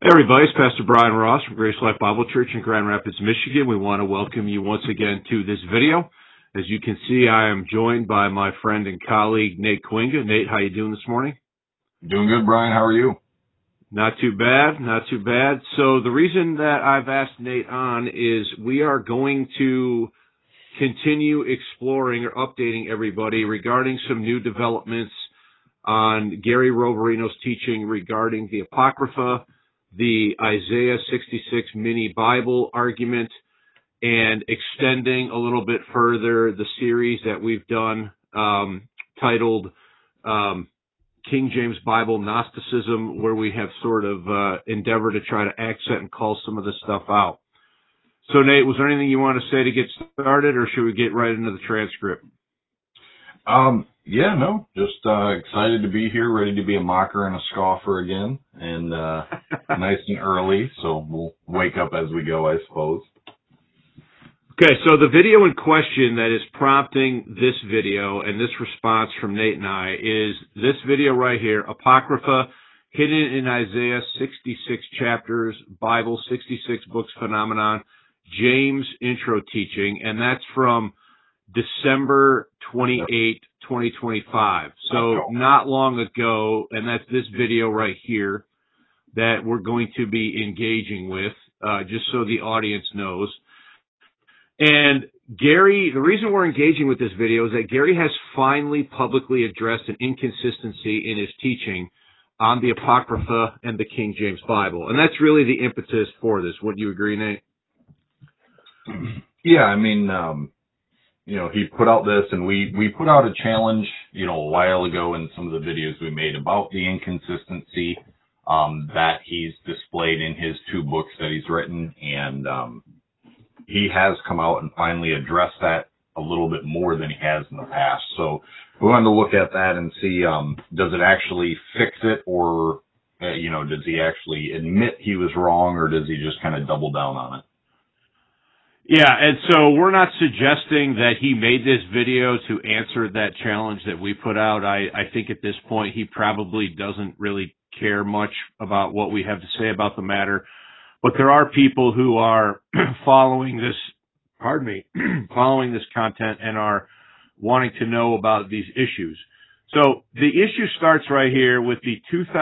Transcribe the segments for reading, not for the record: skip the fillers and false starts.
Hey everybody, it's Pastor Brian Ross from Grace Life Bible Church in Grand Rapids, Michigan. We want to welcome you once again to this video. As you can see, I am joined by my friend and colleague, Nate Coinga. Nate, how you doing this morning? Doing good, Brian. How are you? Not too bad, not too bad. So the reason that I've asked Nate on is we are going to continue exploring or updating everybody regarding some new developments on Gary Roverino's teaching regarding the Apocrypha, the Isaiah 66 mini Bible argument, and extending a little bit further the series that we've done titled King James Bible Gnosticism, where we have sort of endeavored to try to accent and call some of this stuff out. So, Nate, was there anything you want to say to get started, or should we get right into the transcript? Just excited to be here, ready to be a mocker and a scoffer again, and nice and early, so we'll wake up as we go, I suppose. Okay, so the video in question that is prompting this video and this response from Nate and I is this video right here, Apocrypha, Hidden in Isaiah, 66 Chapters, Bible, 66 Books Phenomenon, James Intro Teaching, and that's from December 28, 2025. So not long ago, and that's this video right here that we're going to be engaging with, just so the audience knows. And Gary, the reason we're engaging with this video is that Gary has finally publicly addressed an inconsistency in his teaching on the Apocrypha and the King James Bible. And that's really the impetus for this. Would you agree, Nate? Yeah, he put out this, and we put out a challenge, a while ago in some of the videos we made about the inconsistency that he's displayed in his two books that he's written, and he has come out and finally addressed that a little bit more than he has in the past. So we wanted to look at that and see, does it actually fix it, or, does he actually admit he was wrong, or does he just kind of double down on it? Yeah, and so we're not suggesting that he made this video to answer that challenge that we put out. I think at this point he probably doesn't really care much about what we have to say about the matter. But there are people who are following this content and are wanting to know about these issues. So the issue starts right here with the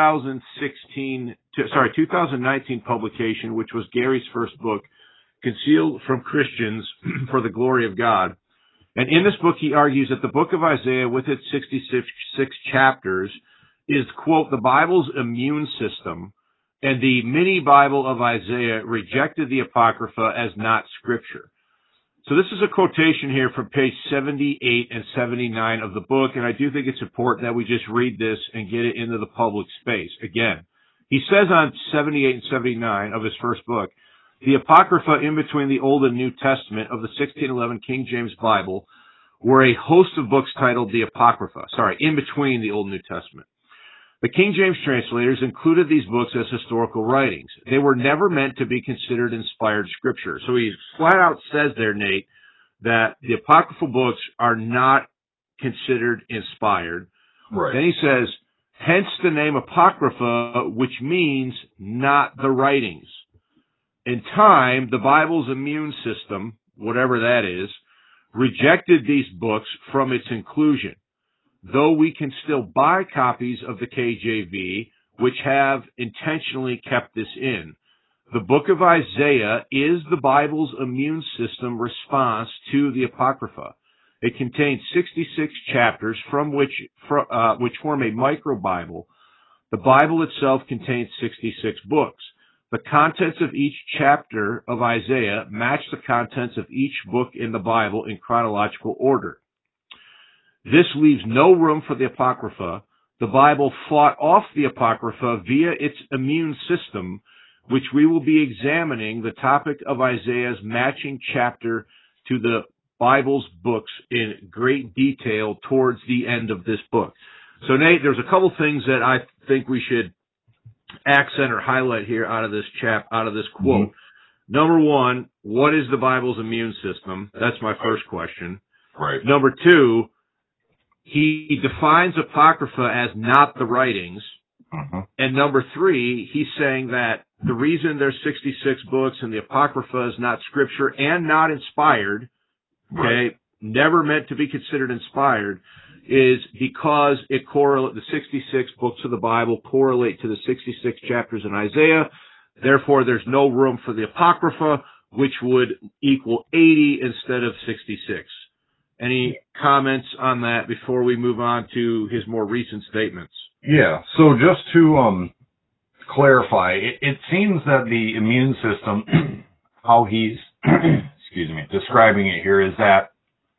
2019 publication, which was Gary's first book, Concealed from Christians for the Glory of God. And in this book, he argues that the book of Isaiah, with its 66 chapters, is, quote, the Bible's immune system, and the mini Bible of Isaiah rejected the Apocrypha as not Scripture. So this is a quotation here from page 78 and 79 of the book, and I do think it's important that we just read this and get it into the public space. Again, he says on 78 and 79 of his first book, the Apocrypha in between the Old and New Testament of the 1611 King James Bible were a host of books titled the Apocrypha. In between the Old and New Testament. The King James translators included these books as historical writings. They were never meant to be considered inspired scripture. So he flat out says there, Nate, that the Apocryphal books are not considered inspired. Right. Then he says, hence the name Apocrypha, which means not the writings. In time, the Bible's immune system, whatever that is, rejected these books from its inclusion, though we can still buy copies of the KJV, which have intentionally kept this in. The book of Isaiah is the Bible's immune system response to the Apocrypha. It contains 66 chapters which form a micro-Bible. The Bible itself contains 66 books. The contents of each chapter of Isaiah match the contents of each book in the Bible in chronological order. This leaves no room for the Apocrypha. The Bible fought off the Apocrypha via its immune system, which we will be examining the topic of Isaiah's matching chapter to the Bible's books in great detail towards the end of this book. So, Nate, there's a couple things that I think we should accent or highlight here out of this quote. Mm-hmm. Number one, what is the Bible's immune system? That's my first question. Right. Number two, he defines Apocrypha as not the writings. And number three, he's saying that the reason there's 66 books and the Apocrypha is not scripture and not inspired, okay, never meant to be considered inspired, is because the 66 books of the Bible correlate to the 66 chapters in Isaiah. Therefore, there's no room for the Apocrypha, which would equal 80 instead of 66. Any comments on that before we move on to his more recent statements? Yeah, so just to clarify, it seems that the immune system, how he's describing it here, is that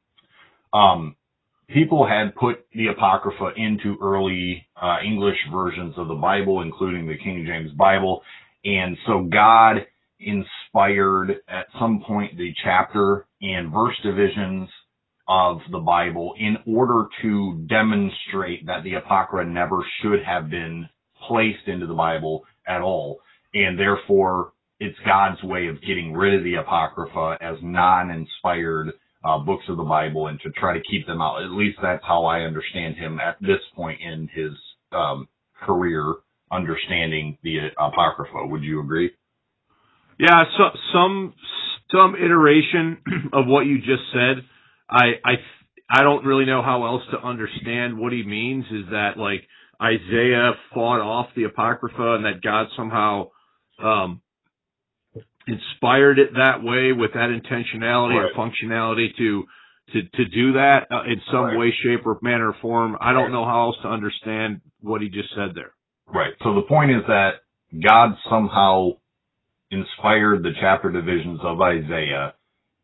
people had put the Apocrypha into early English versions of the Bible, including the King James Bible, and so God inspired at some point the chapter and verse divisions of the Bible in order to demonstrate that the Apocrypha never should have been placed into the Bible at all. And therefore, it's God's way of getting rid of the Apocrypha as non-inspired books of the Bible and to try to keep them out. At least that's how I understand him at this point in his career, understanding the Apocrypha. Would you agree? Yeah, so some iteration of what you just said. I don't really know how else to understand what he means. Is that like Isaiah fought off the Apocrypha and that God somehow inspired it that way with that intentionality or functionality to do that in some way, shape, or manner or form? I don't know how else to understand what he just said there. Right. So the point is that God somehow inspired the chapter divisions of Isaiah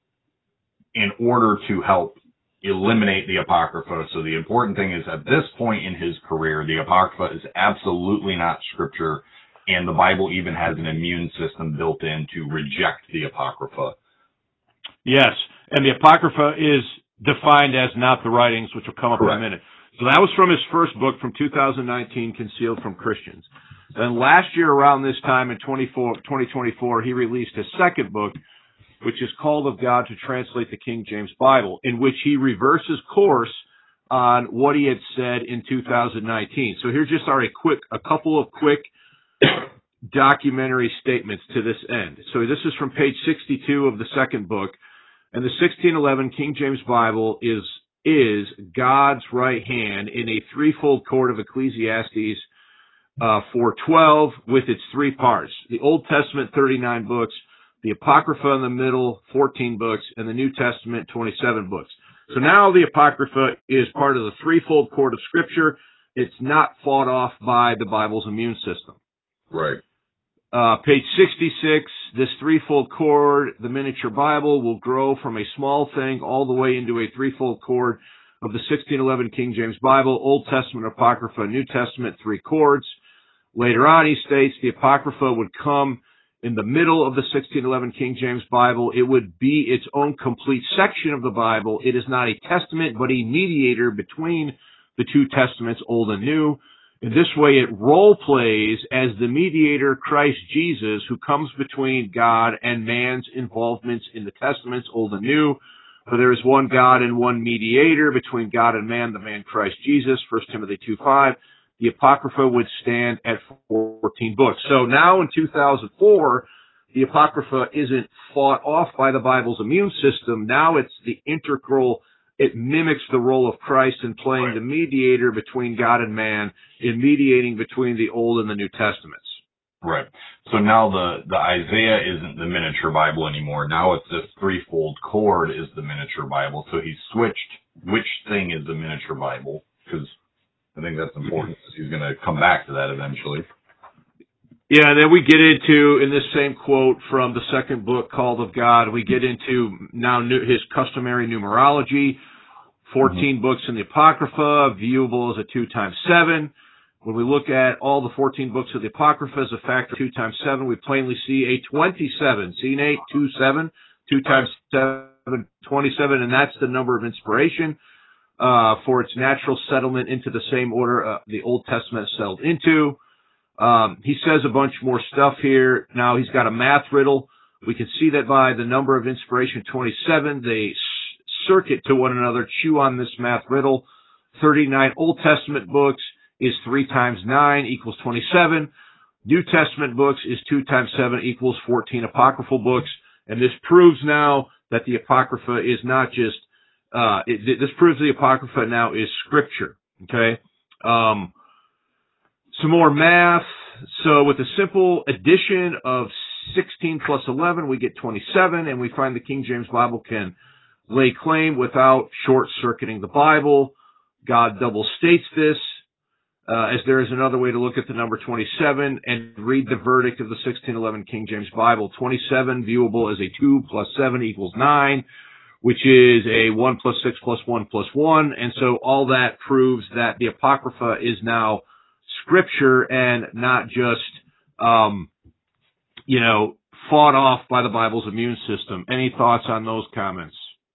in order to help eliminate the Apocrypha. So the important thing is, at this point in his career, the Apocrypha is absolutely not scripture, and the Bible even has an immune system built in to reject the Apocrypha. Yes, and the Apocrypha is defined as not the writings, which will come up in a minute. So that was from his first book from 2019, Concealed from Christians. Then last year around this time in 2024, he released his second book, which is Called of God to Translate the King James Bible, in which he reverses course on what he had said in 2019. So here's just a couple of quick documentary statements to this end. So this is from page 62 of the second book, and the 1611 King James Bible is God's right hand in a threefold cord of Ecclesiastes 4:12 with its three parts. The Old Testament, 39 books, the Apocrypha in the middle, 14 books, and the New Testament, 27 books. So now the Apocrypha is part of the threefold cord of Scripture. It's not fought off by the Bible's immune system. Right. Page 66, this threefold cord, the miniature Bible, will grow from a small thing all the way into a threefold cord of the 1611 King James Bible, Old Testament Apocrypha, New Testament, three cords. Later on, he states the Apocrypha would come in the middle of the 1611 King James Bible. It would be its own complete section of the Bible. It is not a testament, but a mediator between the two testaments, Old and New. In this way, it role plays as the mediator, Christ Jesus, who comes between God and man's involvements in the testaments, Old and New. For there is one God and one mediator between God and man, the man Christ Jesus, 1 Timothy 2:5. The Apocrypha would stand at 14 books. So now in 2004, the Apocrypha isn't fought off by the Bible's immune system. Now it's the integral, it mimics the role of Christ in playing the mediator between God and man, in mediating between the Old and the New Testaments. Right. So now the Isaiah isn't the miniature Bible anymore. Now it's this threefold cord is the miniature Bible. So he's switched which thing is the miniature Bible, because I think that's important, because he's going to come back to that eventually. Yeah, and then we get into, in this same quote from the second book, Called of God, we get into now his customary numerology, 14 books in the Apocrypha, viewable as a 2 times 7. When we look at all the 14 books of the Apocrypha as a factor of 2 times 7, we plainly see a 27. See, Nate? 2, 7. 2 times 7, 27, and that's the number of inspiration for its natural settlement into the same order the Old Testament settled into. He says a bunch more stuff here. Now he's got a math riddle. We can see that by the number of inspiration, 27. They circuit to one another, chew on this math riddle. 39 Old Testament books is 3 times 9 equals 27. New Testament books is 2 times 7 equals 14 apocryphal books. And this proves now that the Apocrypha is not just, this proves the Apocrypha now is Scripture. Okay? Some more math. So with a simple addition of 16 plus 11, we get 27, and we find the King James Bible can lay claim without short-circuiting the Bible. God double states this, as there is another way to look at the number 27 and read the verdict of the 1611 King James Bible. 27 viewable as a 2 plus 7 equals 9, which is a 1 plus 6 plus 1 plus 1. And so all that proves that the Apocrypha is now Scripture and not just, fought off by the Bible's immune system. Any thoughts on those comments?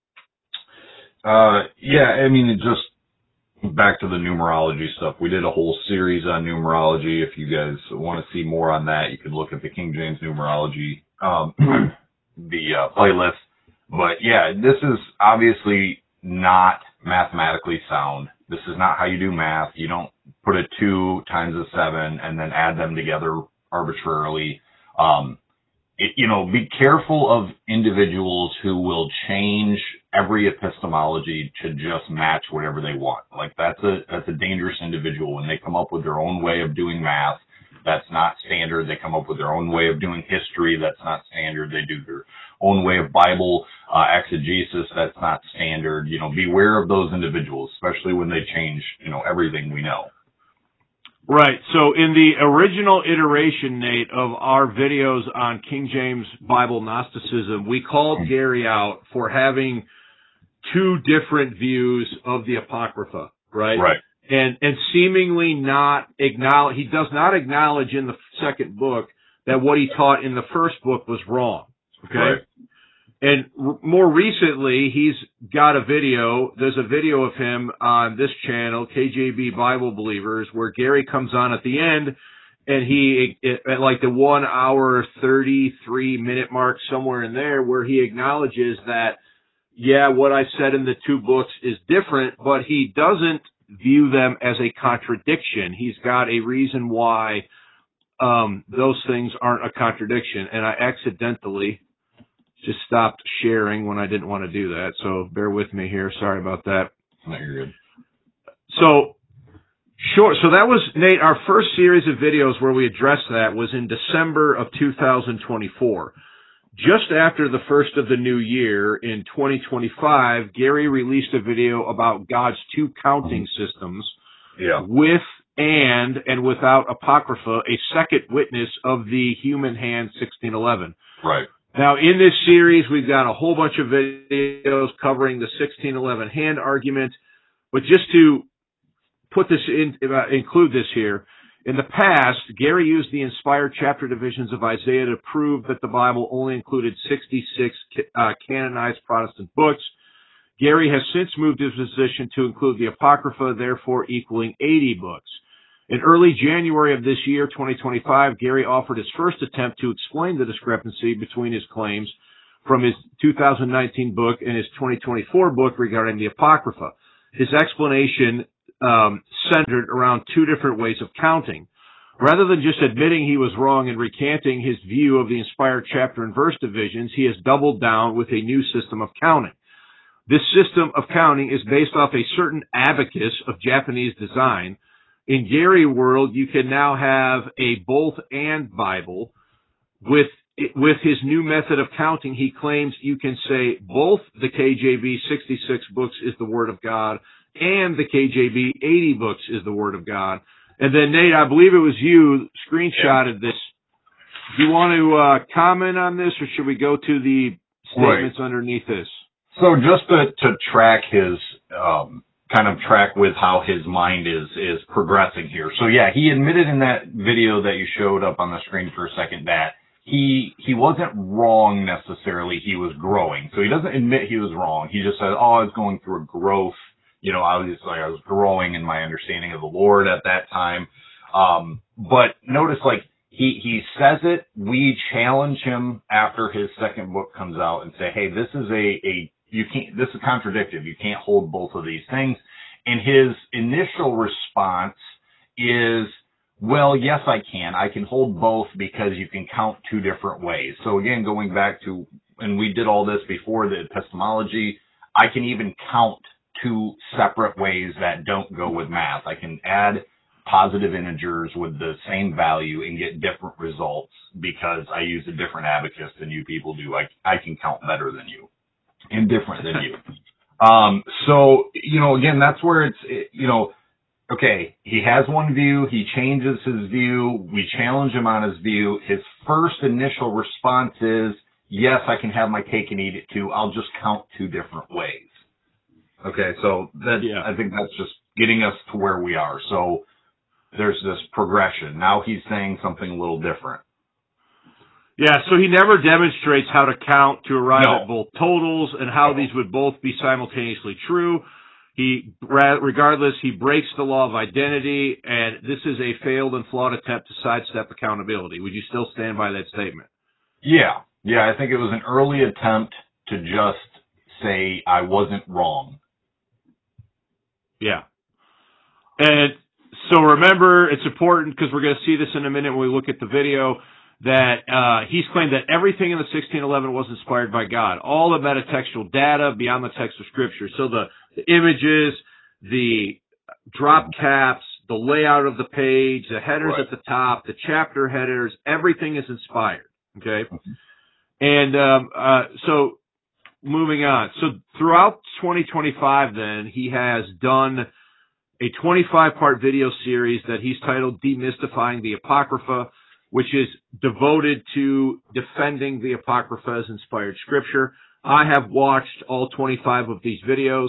Just back to the numerology stuff. We did a whole series on numerology. If you guys want to see more on that, you can look at the King James numerology, playlist. But yeah, this is obviously not mathematically sound. This is not how you do math. You don't put a 2 times a 7 and then add them together arbitrarily. Be careful of individuals who will change every epistemology to just match whatever they want. Like that's a dangerous individual when they come up with their own way of doing math. That's not standard. They come up with their own way of doing history. That's not standard. They do their own way of Bible exegesis. That's not standard. Beware of those individuals, especially when they change, everything we know. Right. So in the original iteration, Nate, of our videos on King James Bible Gnosticism, we called Gary out for having 2 different views of the Apocrypha, right? Right. And seemingly not acknowledge, he does not acknowledge in the second book that what he taught in the first book was wrong. Okay. Right. And more recently, he's got a video. There's a video of him on this channel, KJB Bible Believers, where Gary comes on at the end, and he, at like the 1 hour, 33 minute mark, somewhere in there, where he acknowledges that, yeah, what I said in the 2 books is different, but he doesn't view them as a contradiction. He's got a reason why those things aren't a contradiction. And I accidentally just stopped sharing when I didn't want to do that, so bear with me here. Sorry about that. No, you're good. So, sure. So that was, Nate, our first series of videos where we addressed that was in December of 2024. Just after the first of the new year, in 2025, Gary released a video about God's 2 counting systems, with and without Apocrypha, a second witness of the human hand 1611. Right. Now, in this series, we've got a whole bunch of videos covering the 1611 hand argument, but just to put this in, include this here, in the past, Gary used the inspired chapter divisions of Isaiah to prove that the Bible only included 66 canonized Protestant books. Gary has since moved his position to include the Apocrypha, therefore equaling 80 books. In early January of this year, 2025, Gary offered his first attempt to explain the discrepancy between his claims from his 2019 book and his 2024 book regarding the Apocrypha. His explanation centered around 2 different ways of counting. Rather than just admitting he was wrong and recanting his view of the inspired chapter and verse divisions, he has doubled down with a new system of counting. This system of counting is based off a certain abacus of Japanese design. In Gary world, you can now have a both and Bible. With his new method of counting, he claims you can say both the KJV 66 books is the Word of God and the KJV 80 books is the Word of God. And then, Nate, I believe it was you screenshotted this. Do you want to comment on this, or should we go to the statements underneath this? So just to track his kind of track with how his mind is progressing here. So yeah, he admitted in that video that you showed up on the screen for a second that he wasn't wrong necessarily. He was growing. So he doesn't admit he was wrong. He just said, I was going through a growth. I was growing in my understanding of the Lord at that time. But notice, he says it. We challenge him after his second book comes out and say, hey, this is this is contradictive. You can't hold both of these things. And his initial response is, well, yes, I can. I can hold both because you can count two different ways. So again, going back to, and we did all this before the epistemology, I can even count two separate ways that don't go with math. I can add positive integers with the same value and get different results because I use a different abacus than you people do. I can count better than you and different than you. So, again, that's where okay, he has one view, he changes his view, we challenge him on his view. His first initial response is, yes, I can have my cake and eat it too. I'll just count two different ways. Okay, so I think that's just getting us to where we are. So there's this progression. Now he's saying something a little different. Yeah, so he never demonstrates how to count to arrive at both totals and how these would both be simultaneously true. Regardless, he breaks the law of identity, and this is a failed and flawed attempt to sidestep accountability. Would you still stand by that statement? Yeah, I think it was an early attempt to just say I wasn't wrong. Yeah. And so remember, it's important because we're going to see this in a minute when we look at the video, that he's claimed that everything in the 1611 was inspired by God. All the metatextual data beyond the text of Scripture. So the images, the drop caps, the layout of the page, the headers at the top, the chapter headers, everything is inspired. Okay? And so moving on. So throughout 2025 then, he has done a 25-part video series that he's titled Demystifying the Apocrypha, which is devoted to defending the Apocrypha as inspired Scripture. I have watched all 25 of these videos.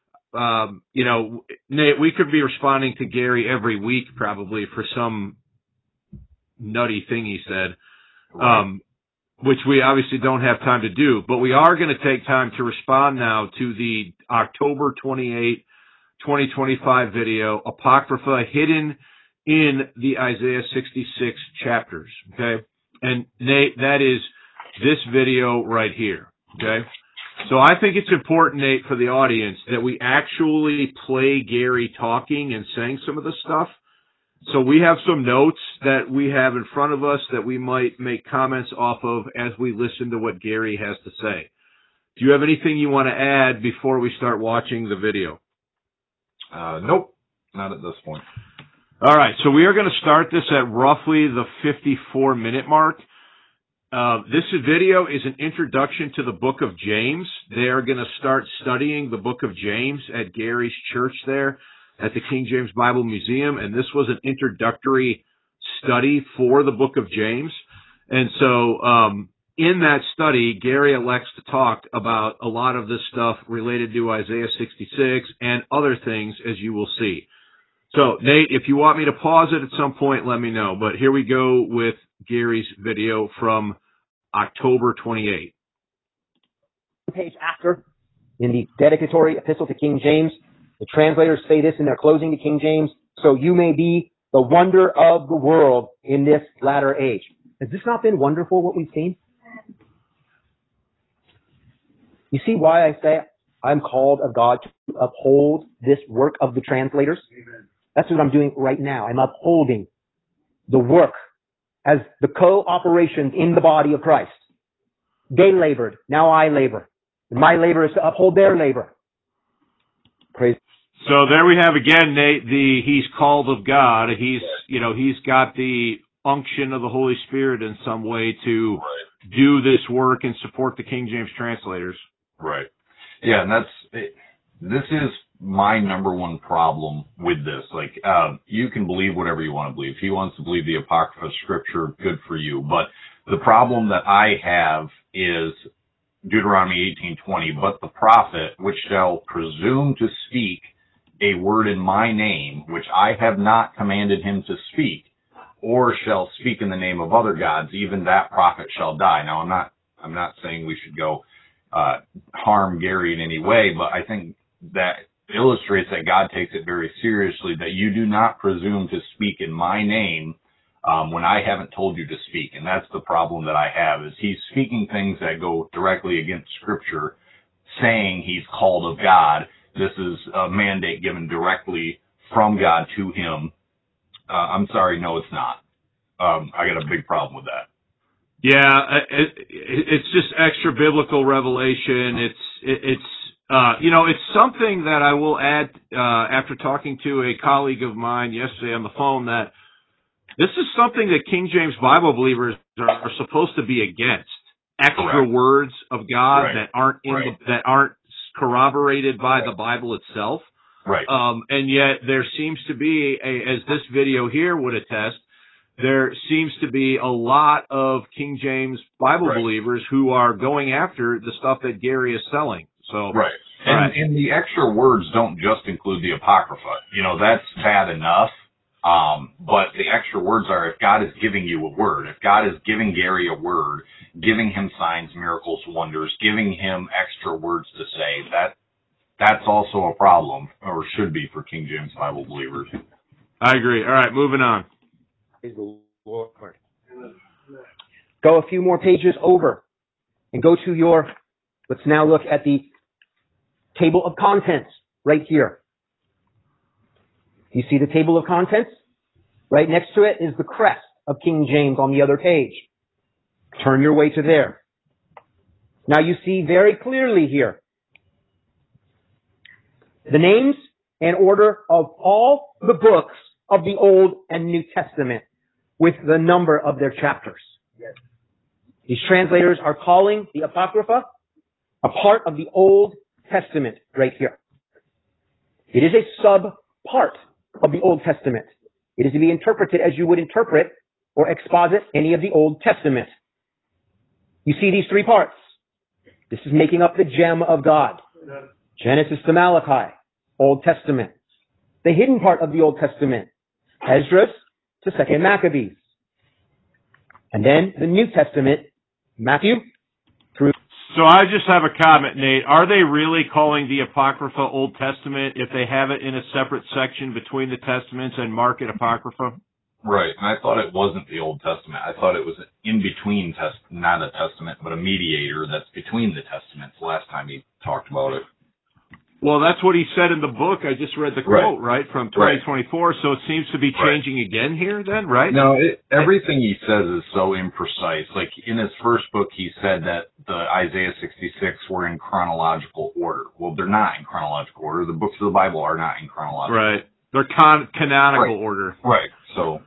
Nate, we could be responding to Gary every week probably for some nutty thing he said, which we obviously don't have time to do. But we are going to take time to respond now to the October 28, 2025 video, Apocrypha Hidden in the Isaiah 66 chapters, okay? And Nate, that is this video right here, okay? So I think it's important, Nate, for the audience that we actually play Gary talking and saying some of the stuff. So we have some notes that we have in front of us that we might make comments off of as we listen to what Gary has to say. Do you have anything you want to add before we start watching the video? Nope, not at this point. All right, so we are going to start this at roughly the 54-minute mark. This video is an introduction to the book of James. They are going to start studying the book of James at Gary's church there at the King James Bible Museum, and this was an introductory study for the book of James. And so in that study, Gary elects to talk about a lot of this stuff related to Isaiah 66 and other things, as you will see. So, Nate, if you want me to pause it at some point, let me know. But here we go with Gary's video from October 28. Page after, in the dedicatory epistle to King James, the translators say this in their closing to King James, so you may be the wonder of the world in this latter age. Has this not been wonderful, what we've seen? You see why I say I'm called of God to uphold this work of the translators? Amen. That's what I'm doing right now. I'm upholding the work as the co-operations in the body of Christ. They labored. Now I labor. And my labor is to uphold their labor. Praise. So there we have again, Nate, he's called of God. He's got the unction of the Holy Spirit in some way to do this work and support the King James translators. Right. Yeah, and this is my number one problem with this. You can believe whatever you want to believe. If he wants to believe the Apocrypha Scripture, good for you. But the problem that I have is Deuteronomy 18:20, but the prophet, which shall presume to speak a word in my name, which I have not commanded him to speak, or shall speak in the name of other gods, even that prophet shall die. Now, I'm not saying we should go harm Gary in any way, but I think that illustrates that God takes it very seriously, that you do not presume to speak in my name when I haven't told you to speak. And that's the problem that I have, is he's speaking things that go directly against Scripture, saying he's called of God. This is a mandate given directly from God to him. I'm sorry, no, it's not. I got a big problem with that. Yeah, it's just extra biblical revelation. It's something that I will add after talking to a colleague of mine yesterday on the phone, that this is something that King James Bible believers are supposed to be against. Extra Correct. words of God Right. that aren't that aren't corroborated by the Bible itself. Right. And yet there seems to be, as this video here would attest, there seems to be a lot of King James Bible believers who are going after the stuff that Gary is selling. So, right. And the extra words don't just include the Apocrypha. That's bad enough. But the extra words are, if God is giving you a word, if God is giving Gary a word, giving him signs, miracles, wonders, giving him extra words to say, that's also a problem, or should be, for King James Bible believers. I agree. All right, moving on. Praise the Lord. Go a few more pages over and go to let's now look at the table of contents right here. You see the table of contents? Right next to it is the crest of King James on the other page. Turn your way to there. Now you see very clearly here the names and order of all the books of the Old and New Testament with the number of their chapters. These translators are calling the Apocrypha a part of the Old Testament right here. It is a sub-part of the Old Testament. It is to be interpreted as you would interpret or exposit any of the Old Testament. You see these three parts. This is making up the gem of God. Genesis to Malachi, Old Testament. The hidden part of the Old Testament, Esdras to 2nd Maccabees. And then the New Testament, Matthew through... So I just have a comment, Nate. Are they really calling the Apocrypha Old Testament if they have it in a separate section between the Testaments and mark it Apocrypha? Right, and I thought it wasn't the Old Testament. I thought it was in between, not a testament, but a mediator that's between the Testaments, last time he talked about it. Well, that's what he said in the book. I just read the quote, right, from 2024. So it seems to be changing again here then, right? No, everything he says is so imprecise. Like, in his first book, he said that the Isaiah 66 were in chronological order. Well, they're not in chronological order. The books of the Bible are not in chronological order. Right. They're canonical order. Right. So,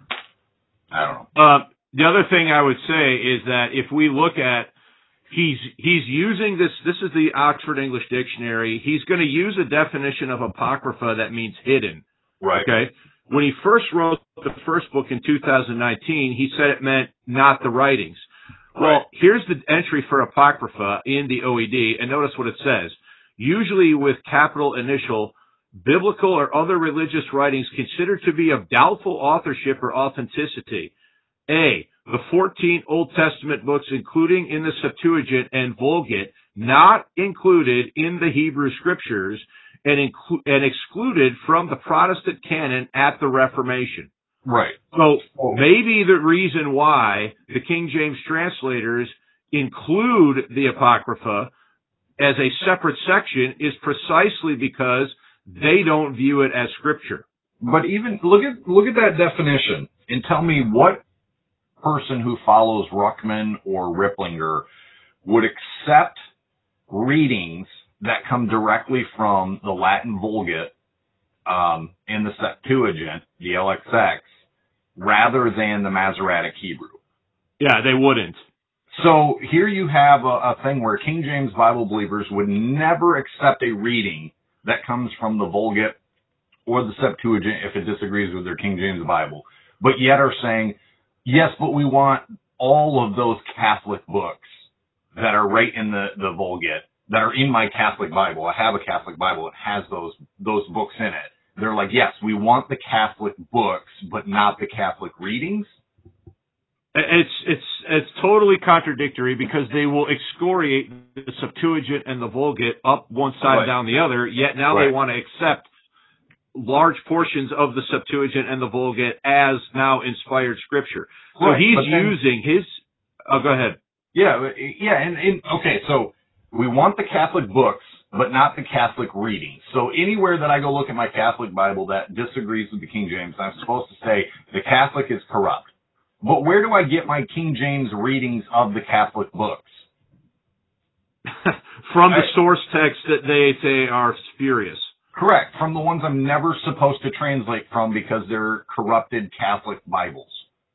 I don't know. The other thing I would say is that if we look at, he's using this is the Oxford English Dictionary. He's going to use a definition of Apocrypha that means hidden. Right. Okay. When he first wrote the first book in 2019, he said it meant not the writings. Well, here's the entry for Apocrypha in the OED, and notice what it says. Usually with capital initial, biblical or other religious writings considered to be of doubtful authorship or authenticity. A, the 14 Old Testament books, including in the Septuagint and Vulgate, not included in the Hebrew Scriptures and excluded from the Protestant canon at the Reformation. Right. So maybe the reason why the King James translators include the Apocrypha as a separate section is precisely because they don't view it as Scripture. But even look at that definition and tell me what person who follows Ruckman or Ripplinger would accept readings that come directly from the Latin Vulgate and the Septuagint, the LXX, rather than the Masoretic Hebrew. Yeah, they wouldn't. So here you have a thing where King James Bible believers would never accept a reading that comes from the Vulgate or the Septuagint if it disagrees with their King James Bible, but yet are saying, yes, but we want all of those Catholic books that are right in the Vulgate, that are in my Catholic Bible. I have a Catholic Bible that has those books in it. They're like, yes, we want the Catholic books, but not the Catholic readings. It's totally contradictory because they will excoriate the Septuagint and the Vulgate up one side and down the other, yet now they want to accept large portions of the Septuagint and the Vulgate as now inspired Scripture. So he's using his... Oh, go ahead. Yeah, and okay, so we want the Catholic books, but not the Catholic reading. So anywhere that I go look at my Catholic Bible that disagrees with the King James, I'm supposed to say the Catholic is corrupt. But where do I get my King James readings of the Catholic books? From the source text that they say are spurious. Correct. From the ones I'm never supposed to translate from because they're corrupted Catholic Bibles.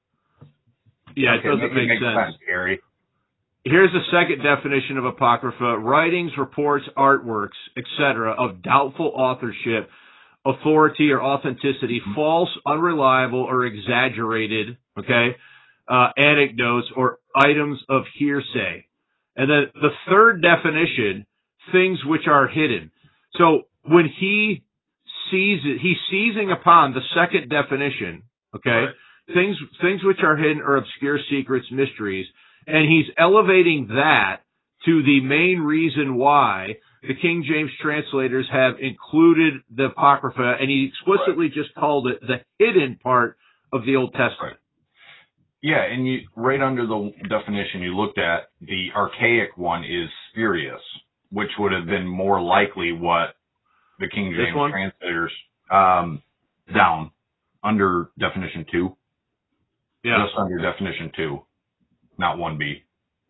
Yeah, okay, it doesn't make sense. Gary. Here's a second definition of Apocrypha: writings, reports, artworks, etc., of doubtful authorship, authority, or authenticity, false, unreliable, or exaggerated, anecdotes, or items of hearsay. And then the third definition, things which are hidden. So when he sees it, he's seizing upon the second definition, right. Things which are hidden or obscure secrets, mysteries, and he's elevating that to the main reason why the King James translators have included the Apocrypha, and he explicitly just called it the hidden part of the Old Testament. Right. Yeah, and right under the definition you looked at, the archaic one is spurious, which would have been more likely what the King James translators down under definition 2. Yeah. Just under definition 2, not 1b.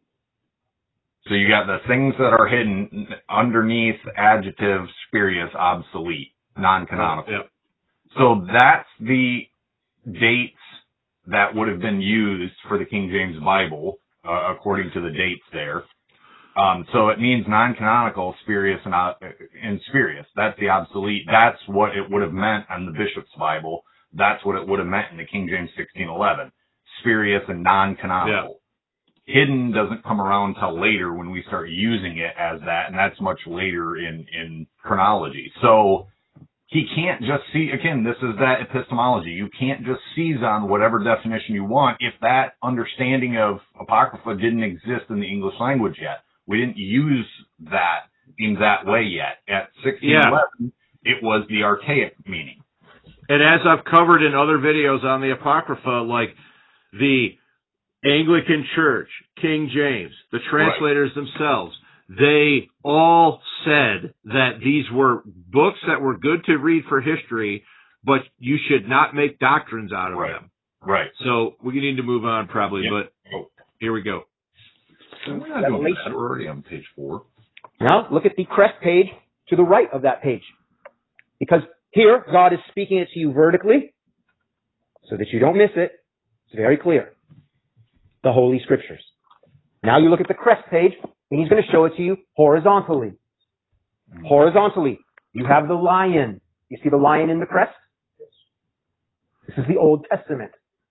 So you got the things that are hidden underneath adjective, spurious, obsolete, non-canonical. Yeah. So that's the dates that would have been used for the King James Bible, according to the dates there. So it means non-canonical, spurious, and spurious. That's the obsolete. That's what it would have meant on the Bishop's Bible. That's what it would have meant in the King James 1611. Spurious and non-canonical. Yeah. Hidden doesn't come around till later when we start using it as that, and that's much later in chronology. So he can't just see, again, this is that epistemology. You can't just seize on whatever definition you want if that understanding of Apocrypha didn't exist in the English language yet. We didn't use that in that way yet. At 1611, it was the archaic meaning. And as I've covered in other videos on the Apocrypha, like the Anglican Church, King James, the translators themselves, they all said that these were books that were good to read for history, but you should not make doctrines out of them. Right. So we need to move on probably, but here we go. We're not doing that. We're already on page 4. Now, look at the crest page to the right of that page. Because here, God is speaking it to you vertically, so that you don't miss it. It's very clear. The Holy Scriptures. Now you look at the crest page, and he's going to show it to you horizontally. Horizontally. You have the lion. You see the lion in the crest? This is the Old Testament.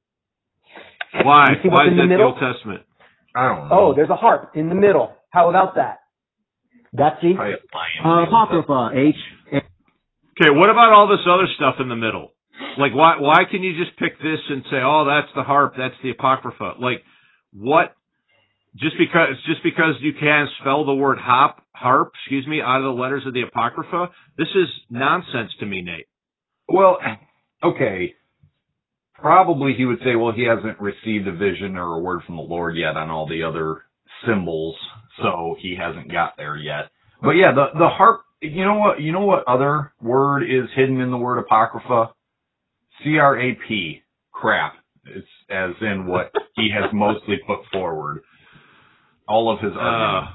Why? Why is that the Old Testament? I don't know. Oh, there's a harp in the middle. How about that? That's the Apocrypha, Okay, what about all this other stuff in the middle? Like, why can you just pick this and say, oh, that's the harp, that's the Apocrypha? Like, what? Just because you can spell the word harp, out of the letters of the Apocrypha? This is nonsense to me, Nate. Well, okay. Probably he would say, well, he hasn't received a vision or a word from the Lord yet on all the other symbols, so he hasn't got there yet. But yeah, the harp, you know what other word is hidden in the word Apocrypha? C-R-A-P, crap. It's as in what he has mostly put forward. All of his arguments.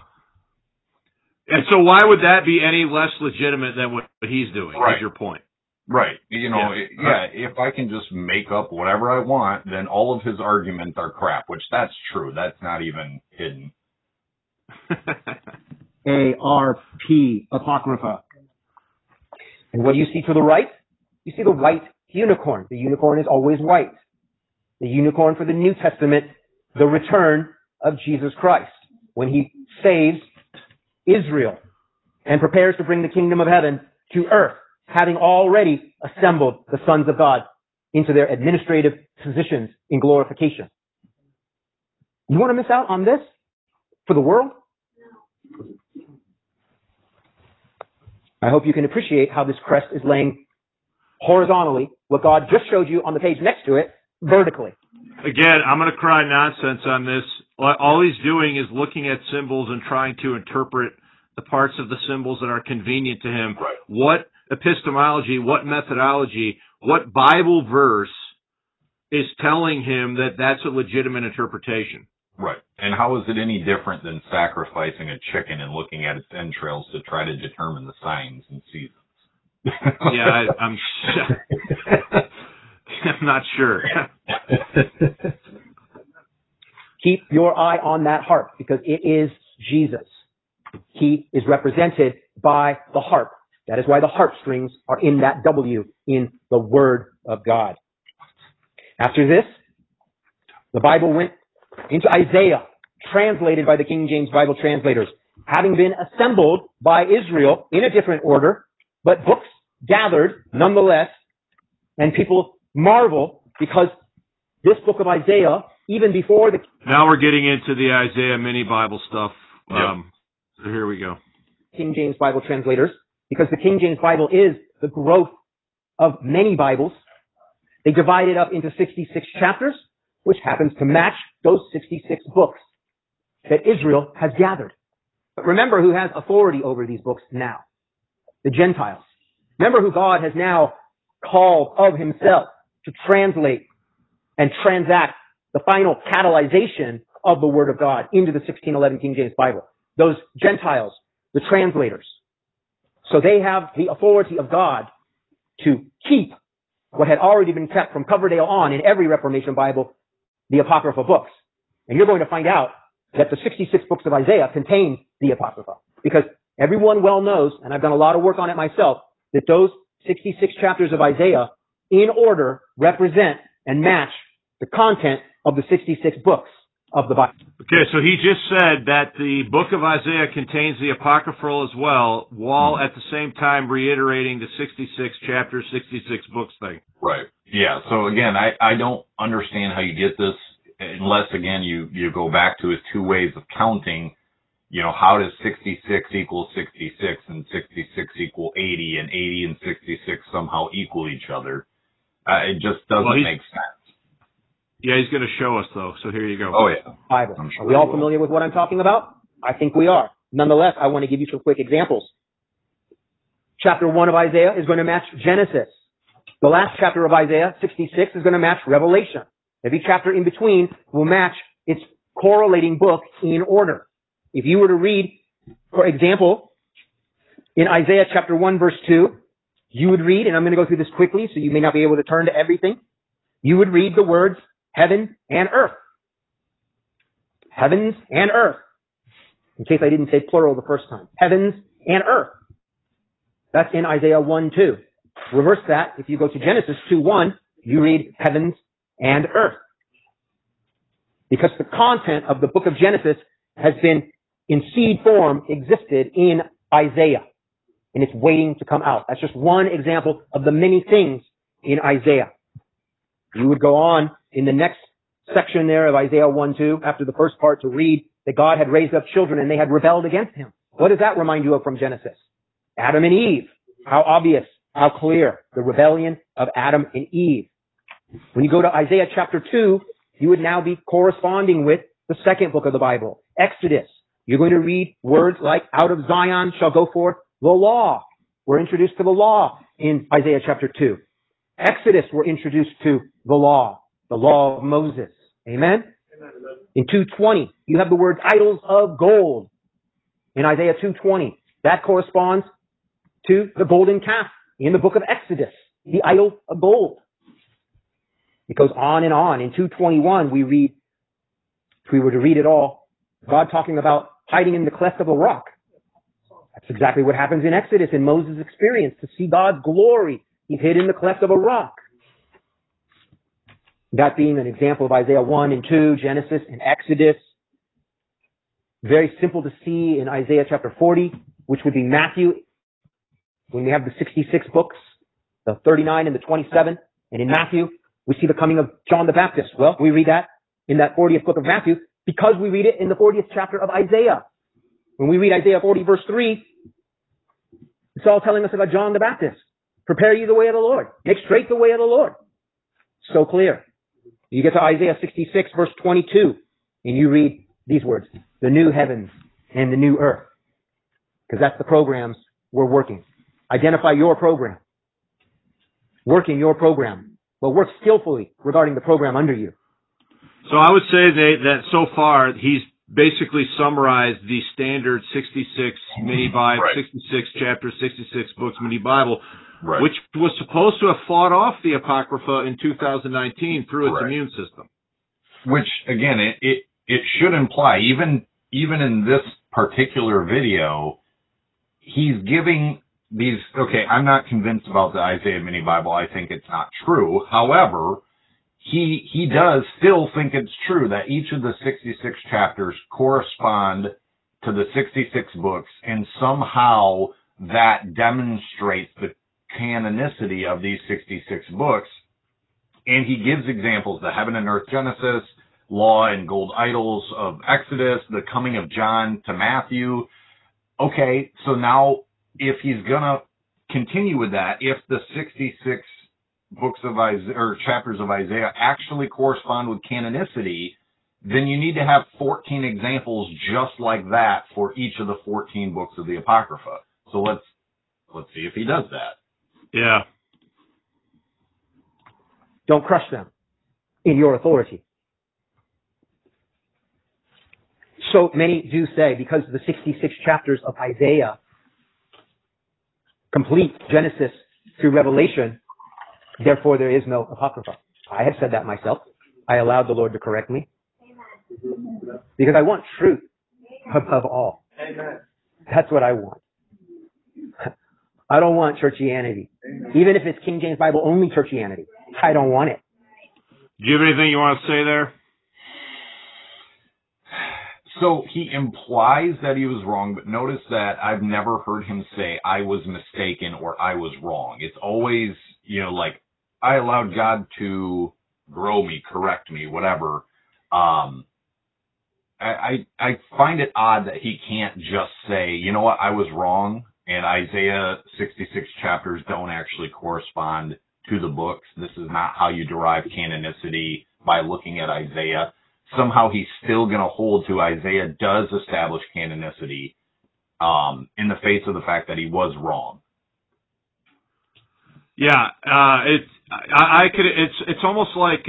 And so why would that be any less legitimate than what he's doing, is your point? Right. If I can just make up whatever I want, then all of his arguments are crap, which that's true. That's not even hidden. A-R-P, Apocrypha. And what do you see to the right? You see the white unicorn. The unicorn is always white. The unicorn for the New Testament, the return of Jesus Christ, when he saves Israel and prepares to bring the kingdom of heaven to earth, having already assembled the sons of God into their administrative positions in glorification. You want to miss out on this for the world? I hope you can appreciate how this crest is laying horizontally what God just showed you on the page next to it vertically. Again, I'm going to cry nonsense on this. All he's doing is looking at symbols and trying to interpret the parts of the symbols that are convenient to him. Right. What epistemology, what methodology, what Bible verse is telling him that that's a legitimate interpretation? Right. And how is it any different than sacrificing a chicken and looking at its entrails to try to determine the signs and seasons? Yeah, I'm not sure. Keep your eye on that harp because it is Jesus. He is represented by the harp. That is why the harp strings are in that W in the Word of God. After this, the Bible went into Isaiah, translated by the King James Bible translators, having been assembled by Israel in a different order, but books gathered nonetheless, and people marvel because this book of Isaiah, even before the... Now we're getting into the Isaiah mini Bible stuff. Yep. So here we go. King James Bible translators, because the King James Bible is the growth of many Bibles. They divide it up into 66 chapters, which happens to match those 66 books that Israel has gathered. But remember who has authority over these books now. The Gentiles. Remember who God has now called of himself to translate and transact the final catalyzation of the Word of God into the 1611 King James Bible. Those Gentiles, the translators. So they have the authority of God to keep what had already been kept from Coverdale on in every Reformation Bible, the Apocrypha books. And you're going to find out that the 66 books of Isaiah contain the Apocrypha. Because everyone well knows, and I've done a lot of work on it myself, that those 66 chapters of Isaiah, in order, represent and match the content of the 66 books of the Bible. Okay, so he just said that the book of Isaiah contains the Apocryphal as well, while at the same time reiterating the 66 chapters, 66 books thing. Right. Yeah. So again, I don't understand how you get this unless, again, you go back to his two ways of counting. You know, how does 66 equal 66 and 66 equal 80 and 80 and 66 somehow equal each other? It just doesn't make sense. Yeah, he's going to show us, though, so here you go. Oh, yeah. Bible. Sure Are we all familiar with what I'm talking about? I think we are. Nonetheless, I want to give you some quick examples. Chapter 1 of Isaiah is going to match Genesis. The last chapter of Isaiah, 66, is going to match Revelation. Every chapter in between will match its correlating book in order. If you were to read, for example, in Isaiah chapter 1, verse 2, you would read, and I'm going to go through this quickly so you may not be able to turn to everything. You would read the words heaven and earth. Heavens and earth. In case I didn't say plural the first time. Heavens and earth. That's in Isaiah 1:2. Reverse that. If you go to Genesis 2:1, you read heavens and earth. Because the content of the book of Genesis has been in seed form existed in Isaiah. And it's waiting to come out. That's just one example of the many things in Isaiah. You would go on in the next section there of Isaiah 1:2, after the first part, to read that God had raised up children and they had rebelled against him. What does that remind you of from Genesis? Adam and Eve. How obvious, how clear. The rebellion of Adam and Eve. When you go to Isaiah chapter 2, you would now be corresponding with the second book of the Bible, Exodus. You're going to read words like, out of Zion shall go forth the law. We're introduced to the law in Isaiah chapter 2. Exodus, we're introduced to the law of Moses. Amen? In 2:20, you have the word idols of gold. In Isaiah 2:20, that corresponds to the golden calf in the book of Exodus, the idol of gold. It goes on and on. In 2:21, we read, if we were to read it all, God talking about hiding in the cleft of a rock. That's exactly what happens in Exodus in Moses' experience. To see God's glory, he's hid in the cleft of a rock. That being an example of Isaiah 1 and 2, Genesis and Exodus. Very simple to see in Isaiah chapter 40, which would be Matthew, when we have the 66 books, the 39 and the 27. And in Matthew, we see the coming of John the Baptist. Well, we read that in that 40th book of Matthew because we read it in the 40th chapter of Isaiah. When we read Isaiah 40 verse 3, it's all telling us about John the Baptist. Prepare you the way of the Lord. Make straight the way of the Lord. So clear. You get to Isaiah 66 verse 22 and you read these words, the new heavens and the new earth. because that's the programs we're working. Identify your program. Working your program. Well, work skillfully regarding the program under you. So I would say that so far he's basically summarized the standard 66 mini Bible, Right. 66 chapters, 66 books mini Bible, Right. which was supposed to have fought off the Apocrypha in 2019 through its Correct. immune system. Which, again, it should imply, even in this particular video, he's giving these, okay, I'm not convinced about the Isaiah mini Bible. I think it's not true. However, he does still think it's true that each of the 66 chapters correspond to the 66 books, and somehow that demonstrates the canonicity of these 66 books. And he gives examples: the heaven and earth Genesis, law and gold idols of Exodus, the coming of John to Matthew. Okay, so now if he's going to continue with that, if the 66 books of Isaiah, or chapters of Isaiah, actually correspond with canonicity, then you need to have 14 examples just like that for each of the 14 books of the Apocrypha. So let's see if he does that. Yeah. Don't crush them in your authority. So many do say, because the 66 chapters of Isaiah complete Genesis through Revelation, therefore there is no Apocrypha. I have said that myself. I allowed the Lord to correct me. Because I want truth above all. Amen. That's what I want. I don't want churchianity. Even if it's King James Bible only churchianity. I don't want it. Do you have anything you want to say there? So he implies that he was wrong, but notice that I've never heard him say, I was mistaken or I was wrong. It's always, like, I allowed God to grow me, correct me, whatever. I find it odd that he can't just say, you know what, I was wrong, and Isaiah 66 chapters don't actually correspond to the books. This is not how you derive canonicity, by looking at Isaiah. Somehow he's still going to hold to Isaiah does establish canonicity, in the face of the fact that he was wrong. Yeah, it's almost like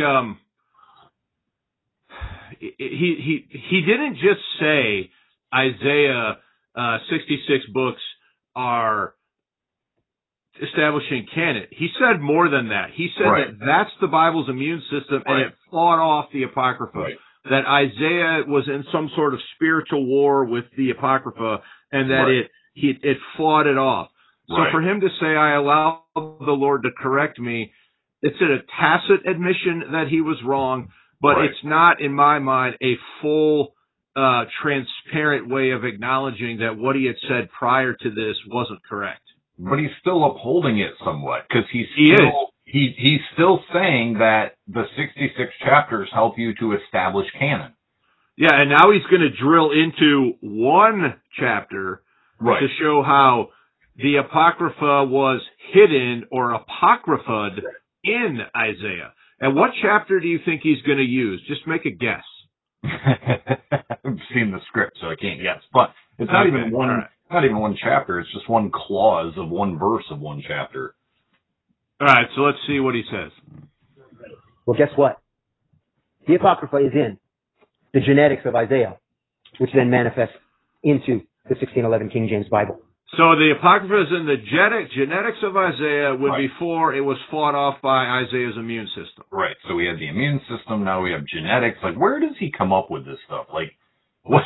he didn't just say Isaiah 66 books are establishing canon. He said more than that. He said Right. that that's the Bible's immune system, and Right. it fought off the Apocrypha. Right. That Isaiah was in some sort of spiritual war with the Apocrypha, and that Right. it fought it off. So Right. for him to say, I allow the Lord to correct me, it's a tacit admission that he was wrong, but Right. it's not, in my mind, a full, transparent way of acknowledging that what he had said prior to this wasn't correct. But he's still upholding it somewhat, because he's still saying that the 66 chapters help you to establish canon. Yeah, and now he's going to drill into one chapter Right. to show how the Apocrypha was hidden or apocryphaed in Isaiah. And what chapter do you think he's going to use? Just make a guess. I've seen the script, so I can't guess. But it's not Okay, even one. all right. Not even one chapter. It's just one clause of one verse of one chapter. All right, so let's see what he says. Well, guess what? The Apocrypha is in the genetics of Isaiah, which then manifests into the 1611 King James Bible. So the Apocrypha is in the genetics of Isaiah when Right. before it was fought off by Isaiah's immune system. Right. So we have the immune system. Now we have genetics. Like, where does he come up with this stuff? Like, what?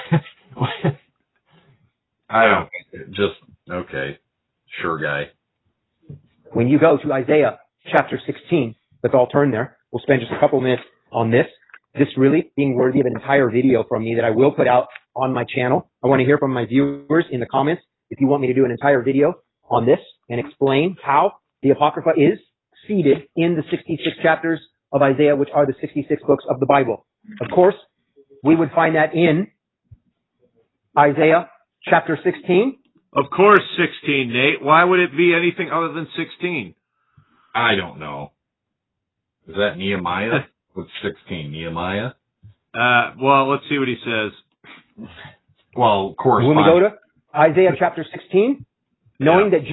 I don't. Just okay. Sure, guy. When you go to Isaiah chapter 16, let's all turn there. We'll spend just a couple minutes on this. This really being worthy of an entire video from me that I will put out on my channel. I want to hear from my viewers in the comments if you want me to do an entire video on this and explain how the Apocrypha is seated in the 66 chapters of Isaiah, which are the 66 books of the Bible. Of course, we would find that in Isaiah chapter 16. Of course, 16, Nate. Why would it be anything other than 16? I don't know. Is that Nehemiah? What's 16? Nehemiah? Well, let's see what he says. Well, of course. When we go to Isaiah chapter 16, knowing that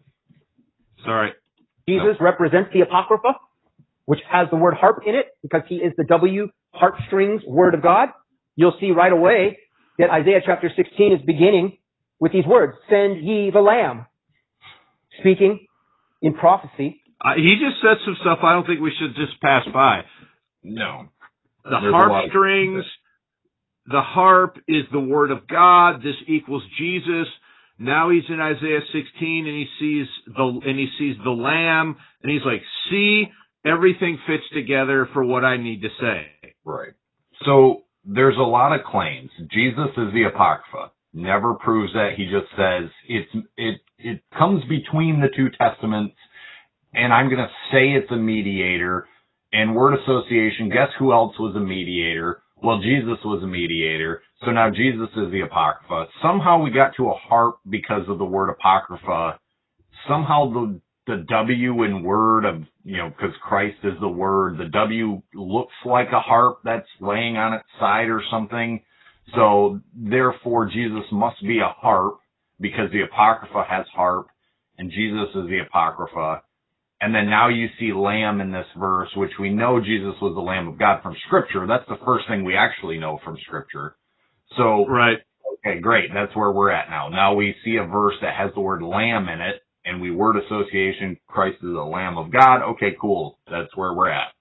Jesus represents the Apocrypha, which has the word harp in it, because he is the W heartstrings word of God. You'll see right away that Isaiah chapter 16 is beginning with these words, send ye the Lamb, speaking in prophecy. He just said some stuff I don't think we should just pass by. No. The harp strings, the harp is the word of God. This equals Jesus. Now he's in Isaiah 16 and he sees the Lamb and he's like, see, everything fits together for what I need to say. Right. So there's a lot of claims. Jesus is the Apocrypha. Never proves that. He just says it comes between the two testaments, and I'm going to say it's a mediator. And word association, guess who else was a mediator? Well, Jesus was a mediator. So now Jesus is the Apocrypha. Somehow we got to a harp because of the word Apocrypha. Somehow the W in word of, because Christ is the word, the W looks like a harp that's laying on its side or something. So therefore Jesus must be a harp because the Apocrypha has harp and Jesus is the Apocrypha. And then now you see Lamb in this verse, which we know Jesus was the Lamb of God from Scripture. That's the first thing we actually know from Scripture. So, right. Okay, great. That's where we're at now. Now we see a verse that has the word Lamb in it, and we word association, Christ is the Lamb of God. Okay, cool. That's where we're at.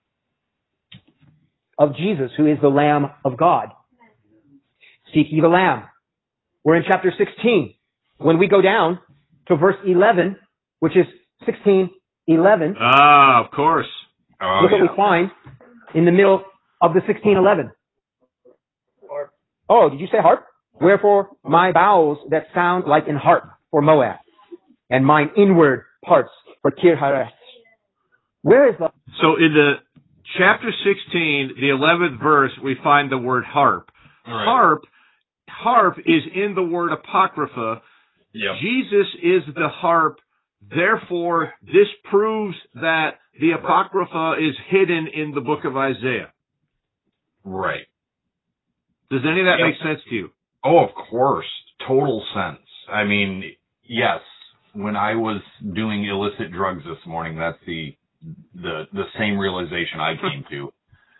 Of Jesus, who is the Lamb of God. Seek ye the Lamb. We're in chapter 16. When we go down to verse 11, which is 16:11. Ah, of course. Look what we find in the middle of the 16:11. Oh, did you say harp? Wherefore my bowels that sound like an harp for Moab, and mine inward parts for Kir-Haresh. Where is the... So in the chapter 16, the 11th verse, we find the word harp. Right. Harp is in the word Apocrypha. Yep. Jesus is the harp. Therefore, this proves that the Apocrypha is hidden in the book of Isaiah. Right. Does any of that make sense to you? Oh, of course. Total sense. I mean, yes. When I was doing illicit drugs this morning, that's the same realization I came to.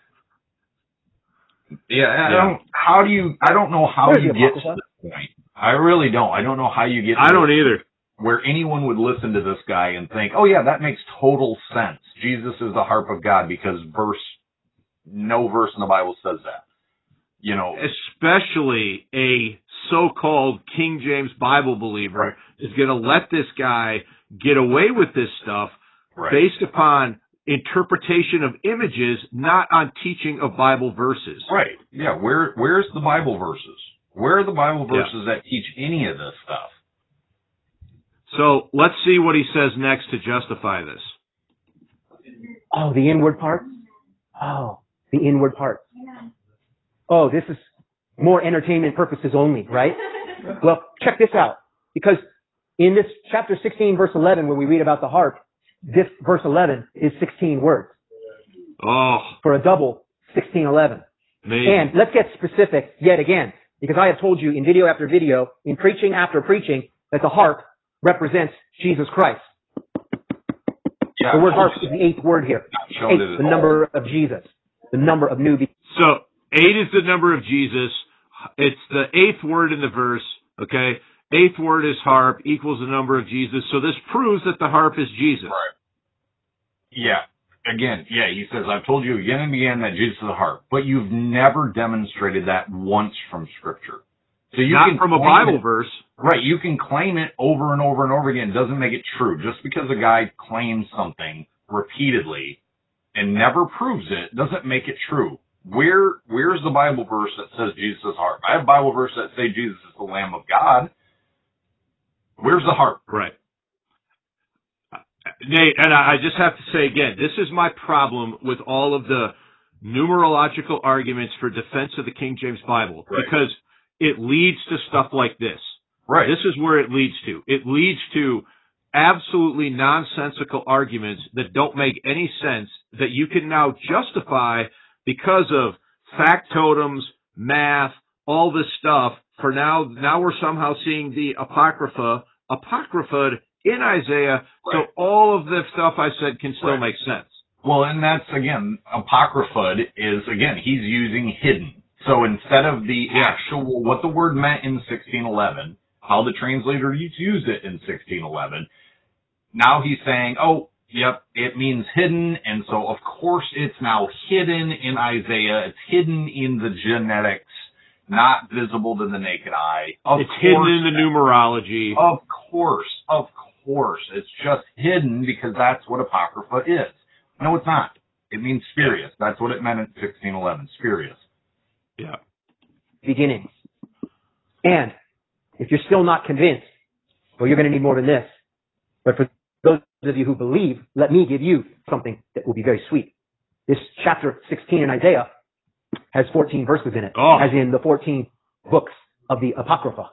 I don't know how you get to this point. I really don't. I don't know how you get to I don't either. Where anyone would listen to this guy and think, oh yeah, that makes total sense. Jesus is the harp of God because no verse in the Bible says that. Especially a so-called King James Bible believer is going to let this guy get away with this stuff based upon interpretation of images, not on teaching of Bible verses. Right. Yeah. Where's the Bible verses? Where are the Bible verses that teach any of this stuff? So let's see what he says next to justify this. Oh, the inward parts? Oh, the inward parts. Oh, this is more entertainment purposes only, right? Well, check this out. Because in this chapter 16, verse 11, when we read about the harp, this verse 11 is 16 words. Oh. For a double, 16:11. And let's get specific yet again, because I have told you in video after video, in preaching after preaching, that the harp represents Jesus Christ. Yeah, the word harp is the 8th word here. 8, the number of Jesus. The number of new. So 8 is the number of Jesus. It's the 8th word in the verse, okay? 8th word is harp, equals the number of Jesus. So this proves that the harp is Jesus. Right. Yeah. Again, he says, I've told you again and again that Jesus is a harp, but you've never demonstrated that once from Scripture. So you Not from a Bible verse. Right. You can claim it over and over and over again. It doesn't make it true. Just because a guy claims something repeatedly and never proves it doesn't make it true. Where's the Bible verse that says Jesus is a harp? I have Bible verse that say Jesus is the Lamb of God. Where's the harp? Right. Nate, and I just have to say again, this is my problem with all of the numerological arguments for defense of the King James Bible, because it leads to stuff like this. Right. This is where it leads to. It leads to absolutely nonsensical arguments that don't make any sense that you can now justify because of factotums, math, all this stuff for now. Now we're somehow seeing the Apocrypha in Isaiah. Right. So all of the stuff I said can still make sense. Well, and that's, again, Apocrypha is, again, he's using hidden. So instead of the actual, what the word meant in 1611, how the translators used it in 1611, now he's saying, oh, yep, it means hidden, and so of course it's now hidden in Isaiah. It's hidden in the genetics, not visible to the naked eye. It's hidden in the numerology. Of course. It's just hidden because that's what Apocrypha is. No, it's not. It means spurious. That's what it meant in 1611, spurious. Yeah. Beginnings. And if you're still not convinced, well, you're going to need more than this. But for those of you who believe, let me give you something that will be very sweet. This chapter 16 in Isaiah has 14 verses in it, as in the 14 books of the Apocrypha.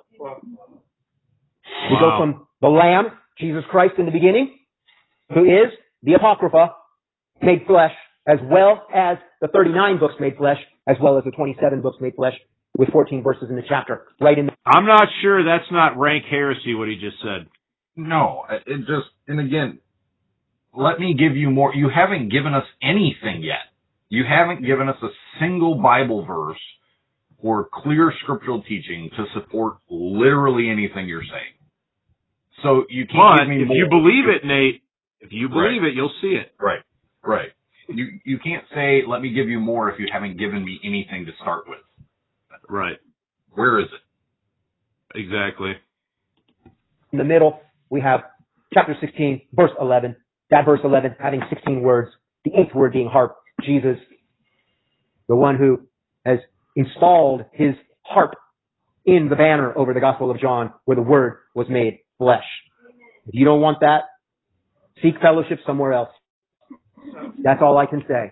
We go from the Lamb, Jesus Christ in the beginning, who is the Apocrypha made flesh, as well as the 39 books made flesh, as well as the 27 books made flesh, with 14 verses in the chapter. Right in. I'm not sure that's not rank heresy, what he just said. No, and again, let me give you more. You haven't given us anything yet. You haven't given us a single Bible verse or clear scriptural teaching to support literally anything you're saying. So you can't give me more. If you believe it, Nate, if you believe it, you'll see it. Right. You can't say, let me give you more if you haven't given me anything to start with. Right. Where is it? Exactly. In the middle, we have chapter 16, verse 11. That verse 11 having 16 words, the 8th word being harp, Jesus, the one who has installed his harp in the banner over the Gospel of John, where the Word was made flesh. If you don't want that, seek fellowship somewhere else. That's all I can say.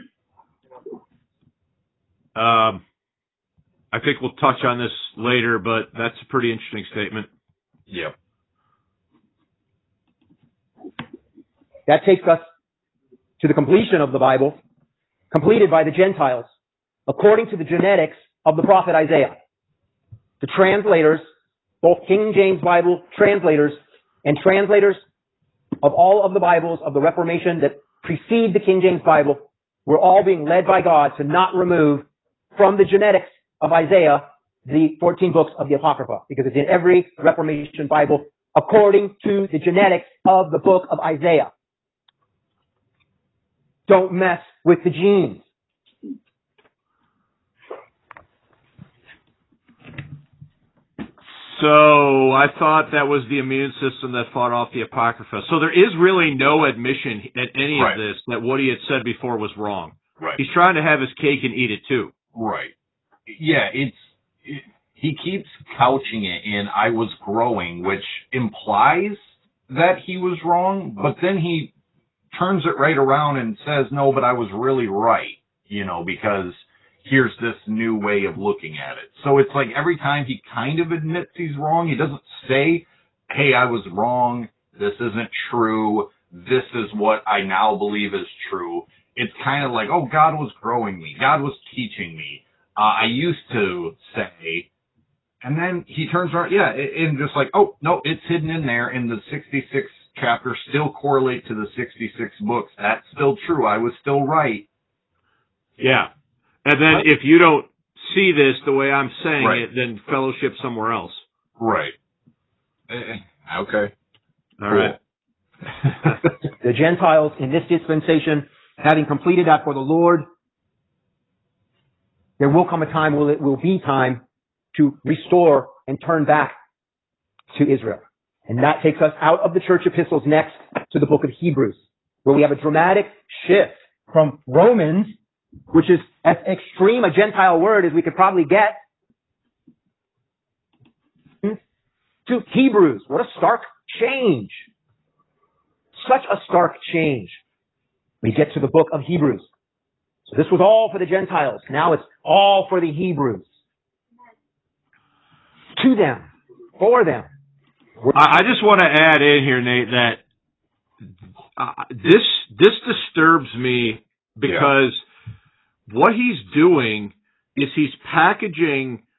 I think we'll touch on this later, but that's a pretty interesting statement. Yep. That takes us to the completion of the Bible, completed by the Gentiles, according to the genetics of the prophet Isaiah. The translators, both King James Bible translators and translators of all of the Bibles of the Reformation that precede the King James Bible, were all being led by God to not remove from the genetics of Isaiah the 14 books of the Apocrypha, because it's in every Reformation Bible according to the genetics of the book of Isaiah. Don't mess with the genes. So I thought that was the immune system that fought off the Apocrypha. So there is really no admission in any of this that what he had said before was wrong. Right. He's trying to have his cake and eat it too. Right. Yeah, he keeps couching it in I was growing, which implies that he was wrong, but then he turns it right around and says, no, but I was really right, because here's this new way of looking at it. So it's like every time he kind of admits he's wrong, he doesn't say, hey, I was wrong, this isn't true, this is what I now believe is true. It's kind of like, oh, God was growing me, God was teaching me. I used to say, and then he turns around, and just like, oh, no, it's hidden in there, and the 66 chapters still correlate to the 66 books. That's still true. I was still right. Yeah. And then if you don't see this the way I'm saying it, then fellowship somewhere else. Right. Okay. All right. The Gentiles in this dispensation, having completed that for the Lord, there will come a time, it will be time to restore and turn back to Israel. And that takes us out of the church epistles next to the book of Hebrews, where we have a dramatic shift from Romans, which is as extreme a Gentile word as we could probably get, to Hebrews. What a stark change. Such a stark change. We get to the book of Hebrews. So this was all for the Gentiles. Now it's all for the Hebrews. To them. For them. I just want to add in here, Nate, that this disturbs me because what he's doing is he's packaging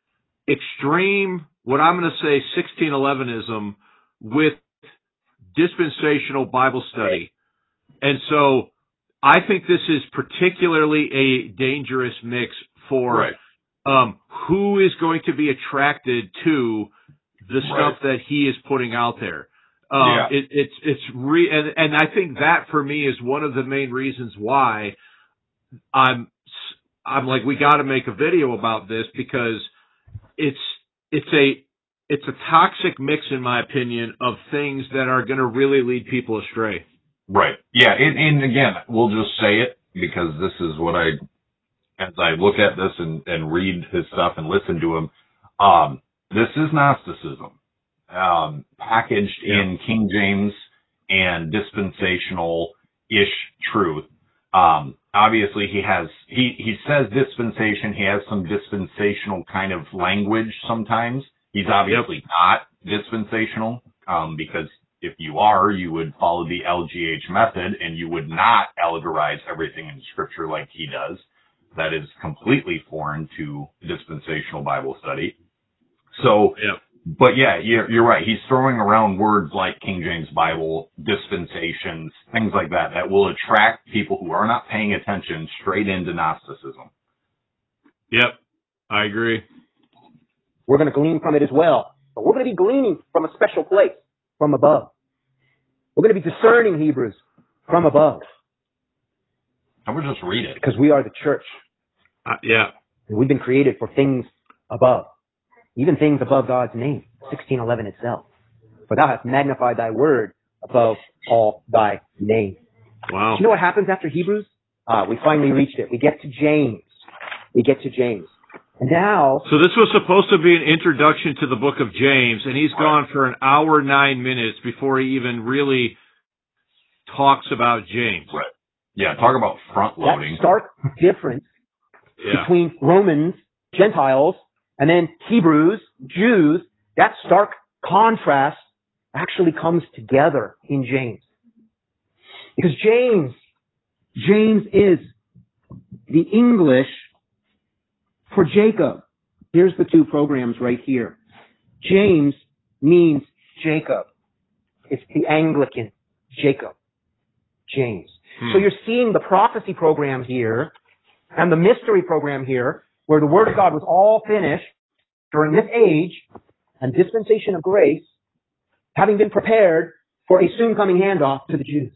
extreme, what I'm going to say, 1611ism with dispensational Bible study. And so I think this is particularly a dangerous mix for who is going to be attracted to the stuff that he is putting out there. And I think that for me is one of the main reasons why I'm like, we got to make a video about this, because it's a toxic mix, in my opinion, of things that are going to really lead people astray. Right. Yeah. And again, we'll just say it, because this is what as I look at this and read his stuff and listen to him, this is Gnosticism, packaged in King James and dispensational-ish truth. Obviously he says dispensation. He has some dispensational kind of language sometimes. He's obviously not dispensational, because if you are, you would follow the LGH method and you would not allegorize everything in Scripture like he does. That is completely foreign to dispensational Bible study. So, but yeah, you're right. He's throwing around words like King James Bible, dispensations, things like that will attract people who are not paying attention straight into Gnosticism. Yep, I agree. We're going to glean from it as well. But we're going to be gleaning from a special place, from above. We're going to be discerning Hebrews from above. I would just read it. Because we are the church. And we've been created for things above. Even things above God's name. 16:11 itself. For thou hast magnified thy word above all thy name. Wow. Do you know what happens after Hebrews? We finally reached it. We get to James. And now... So this was supposed to be an introduction to the book of James, and he's gone for an hour, 9 minutes before he even really talks about James. Right. Yeah, talk about front loading. That stark difference between Romans, Gentiles, and then Hebrews, Jews, that stark contrast actually comes together in James. Because James is the English for Jacob. Here's the two programs right here. James means Jacob. It's the Anglican Jacob. James. So you're seeing the prophecy program here and the mystery program here, where the Word of God was all finished during this age and dispensation of grace, having been prepared for a soon coming handoff to the Jews,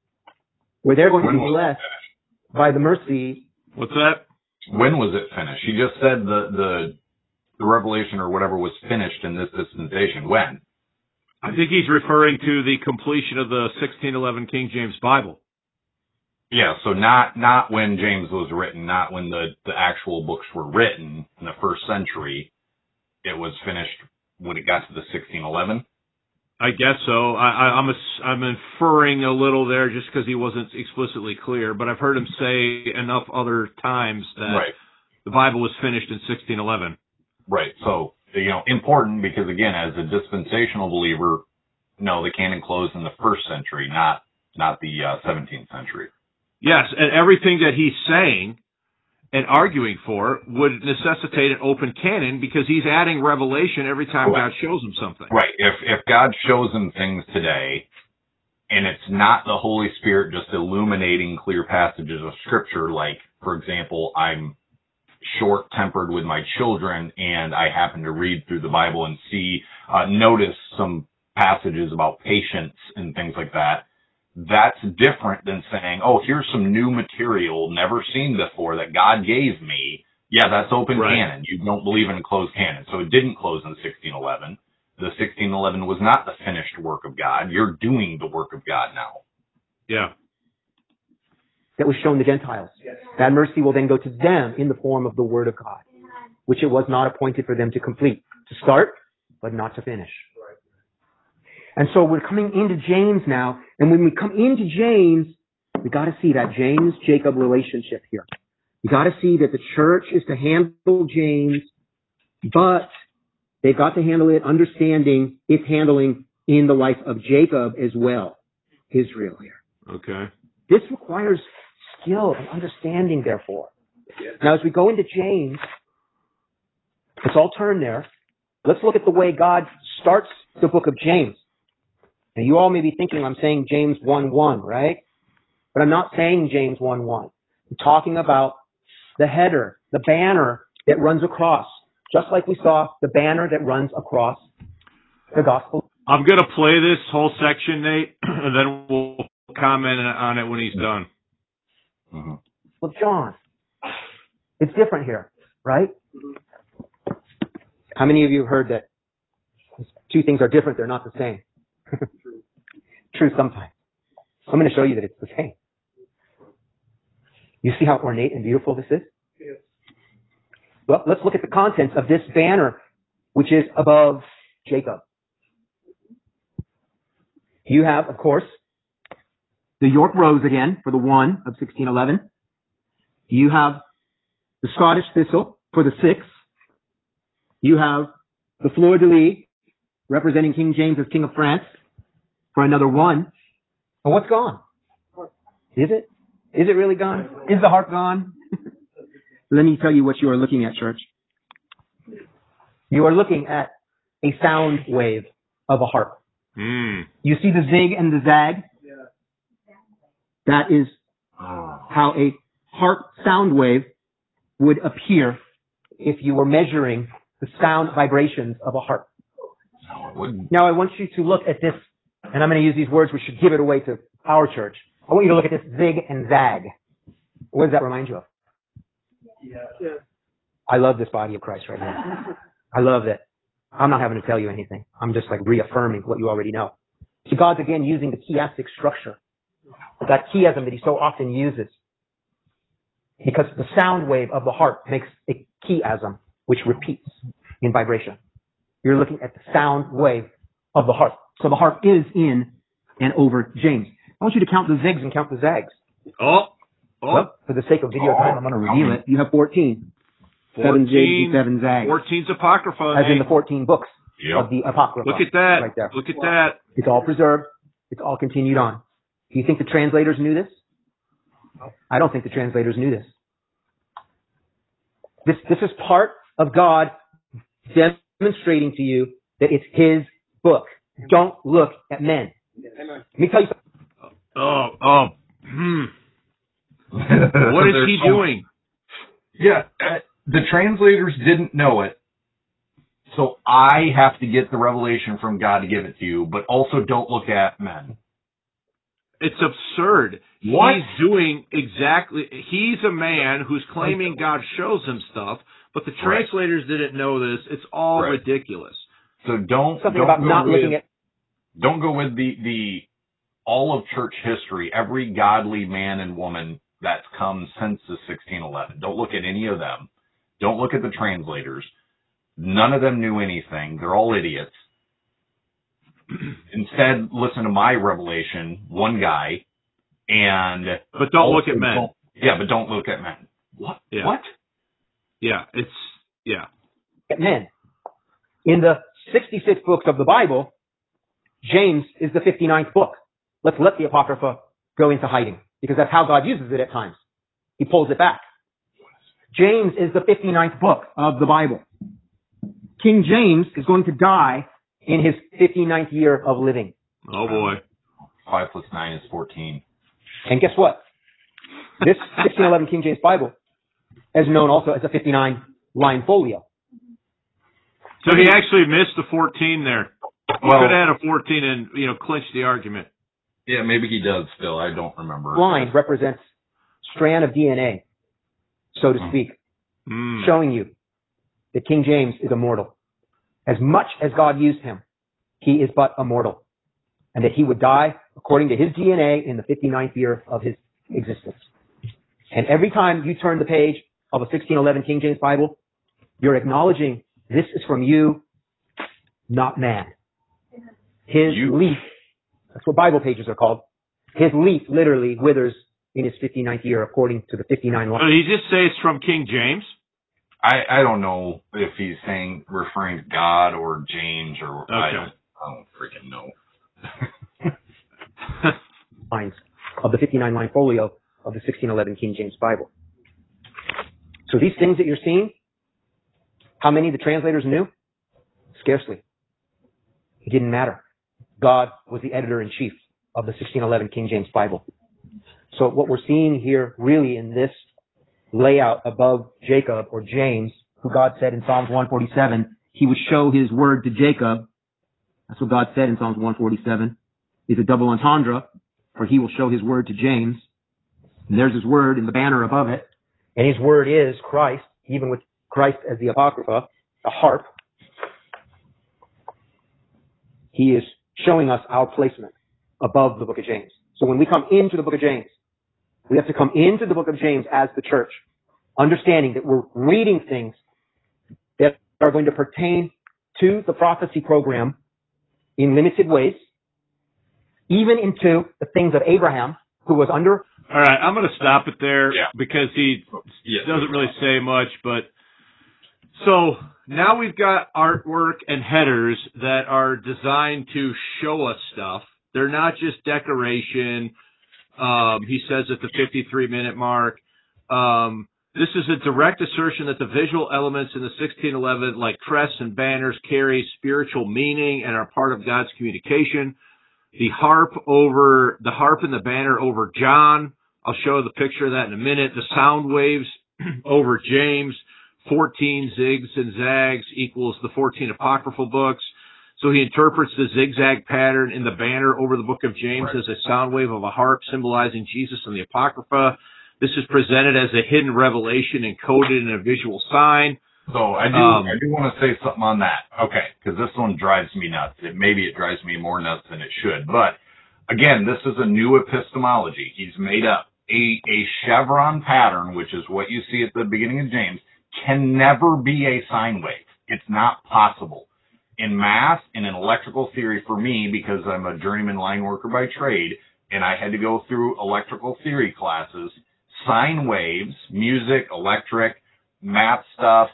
where they're going to be blessed by the mercy. What's that? When was it finished? He just said the revelation or whatever was finished in this dispensation. When? I think he's referring to the completion of the 1611 King James Bible. Yeah, so not when James was written, not when the actual books were written in the first century. It was finished when it got to the 1611. I guess so. I'm inferring a little there just because he wasn't explicitly clear, but I've heard him say enough other times that the Bible was finished in 1611. Right. So, important, because again, as a dispensational believer, no, the canon closed in the first century, not the 17th century. Yes, and everything that he's saying and arguing for would necessitate an open canon, because he's adding revelation every time God shows him something. Right. If God shows him things today, and it's not the Holy Spirit just illuminating clear passages of Scripture, like, for example, I'm short-tempered with my children, and I happen to read through the Bible and notice some passages about patience and things like that, that's different than saying, oh, here's some new material never seen before that God gave me. Yeah, that's open canon. You don't believe in a closed canon. So it didn't close in 1611. The 1611 was not the finished work of God. You're doing the work of God now. Yeah. That was shown to Gentiles. That mercy will then go to them in the form of the Word of God, which it was not appointed for them to complete, to start, but not to finish. And so we're coming into James now, and when we come into James, we got to see that James-Jacob relationship here. You got to see that the church is to handle James, but they've got to handle it understanding its handling in the life of Jacob as well, Israel here. Okay. This requires skill and understanding, therefore. Now, as we go into James, Let's all turn there. Let's look at the way God starts the book of James. Now, you all may be thinking I'm saying James 1:1, right? But I'm not saying James 1:1. I'm talking about the header, the banner that runs across, just like we saw the banner that runs across the gospel. I'm going to play this whole section, Nate, and then we'll comment on it when he's done. Mm-hmm. Well, John, it's different here, right? How many of you have heard that two things are different, they're not the same? True sometimes. I'm going to show you that it's the same. You see how ornate and beautiful this is? Yes. Well, let's look at the contents of this banner, which is above Jacob. You have, of course, the York Rose again for the 1 of 1611. You have the Scottish Thistle for the 6. You have the Fleur-de-lis representing King James as King of France for another 1. And what's gone? Is it? Is it really gone? Is the harp gone? Let me tell you what you are looking at, church. You are looking at a sound wave of a harp. You see the zig and the zag? That is how a harp sound wave would appear if you were measuring the sound vibrations of a harp. Now I want you to look at this, and I'm going to use these words which should give it away to our church. I want you to look at this zig and zag. What does that remind you of? Yeah. I love this body of Christ right now. I love it. I'm not having to tell you anything. I'm just like reaffirming what you already know. So God's again using the chiastic structure, that chiasm that he so often uses, because the sound wave of the harp makes a chiasm which repeats in vibration. You're looking at the sound wave of the harp. So the harp is in and over James. I want you to count the zigs and count the zags. Well, for the sake of video time, I'm going to reveal it. You have 14. 7 zigs and 7 zags. 14's Apocrypha. As in the 14 books of the Apocrypha. Look at that. Right there. Look at that. It's all preserved. It's all continued on. Do you think the translators knew this? I don't think the translators knew this. This is part of God demonstrating to you that it's his book. Don't look at men. Let me tell you something. What is he doing? Yeah, the translators didn't know it, so I have to get the revelation from God to give it to you, but also don't look at men. It's absurd. What? He's a man who's claiming God shows him stuff, but the translators didn't know this. It's all ridiculous. So don't go with the all of church history, every godly man and woman that's come since the 1611. Don't look at any of them. Don't look at the translators. None of them knew anything. They're all idiots. Instead, listen to my revelation, one guy, but don't look at men. But don't look at men. What? Yeah. What? Yeah, At men. In the 66 books of the Bible, James is the 59th book. Let's let the Apocrypha go into hiding, because that's how God uses it at times. He pulls it back. James is the 59th book of the Bible. King James is going to die in his 59th year of living. Oh boy. 5 + 9 is 14. And guess what? This 1611 King James Bible is known also as a 59-line folio. So he actually missed the 14 there. He could have had a 14 and, clinched the argument. Yeah, maybe he does still. I don't remember. Line represents strand of DNA, so to speak, showing you that King James is immortal. As much as God used him, he is but a mortal, and that he would die according to his DNA in the 59th year of his existence. And every time you turn the page of a 1611 King James Bible, you're acknowledging this is from you, not man. His leaf, that's what Bible pages are called. His leaf literally withers in his 59th year according to the 59 law. Did he just say it's from King James? I don't know if he's referring to God or James or okay. I don't freaking know. Lines of the 59-line folio of the 1611 King James Bible. So these things that you're seeing, How many the translators knew? Scarcely. It didn't matter. God was the editor-in-chief of the 1611 King James Bible. So what we're seeing here really in this layout above Jacob or James, who God said in Psalms 147, he would show his word to Jacob. That's what God said in Psalms 147. Is a double entendre, for he will show his word to James. And there's his word in the banner above it. And his word is Christ, even with Christ as the Apocrypha, a harp. He is showing us our placement above the book of James. So when we come into the book of James, we have to come into the book of James as the church, understanding that we're reading things that are going to pertain to the prophecy program in limited ways, even into the things of Abraham, who was under. All right, I'm going to stop it there because he Yeah. doesn't really say much. But so now we've got artwork and headers that are designed to show us stuff. They're not just decoration. He says at the 53-minute mark. This is a direct assertion that the visual elements in the 1611, like crests and banners, carry spiritual meaning and are part of God's communication. The harp and the banner over John. I'll show the picture of that in a minute. The sound waves over James. 14 zigs and zags equals the 14 apocryphal books. So he interprets the zigzag pattern in the banner over the book of James as a sound wave of a harp symbolizing Jesus and the Apocrypha. This is presented as a hidden revelation encoded in a visual sign. So I do want to say something on that. Okay, because this one drives me nuts. Maybe it drives me more nuts than it should. But again, this is a new epistemology. He's made up a chevron pattern, which is what you see at the beginning of James, can never be a sine wave. It's not possible. In math and in electrical theory, for me, because I'm a journeyman line worker by trade, and I had to go through electrical theory classes, sine waves, music, electric, math stuff,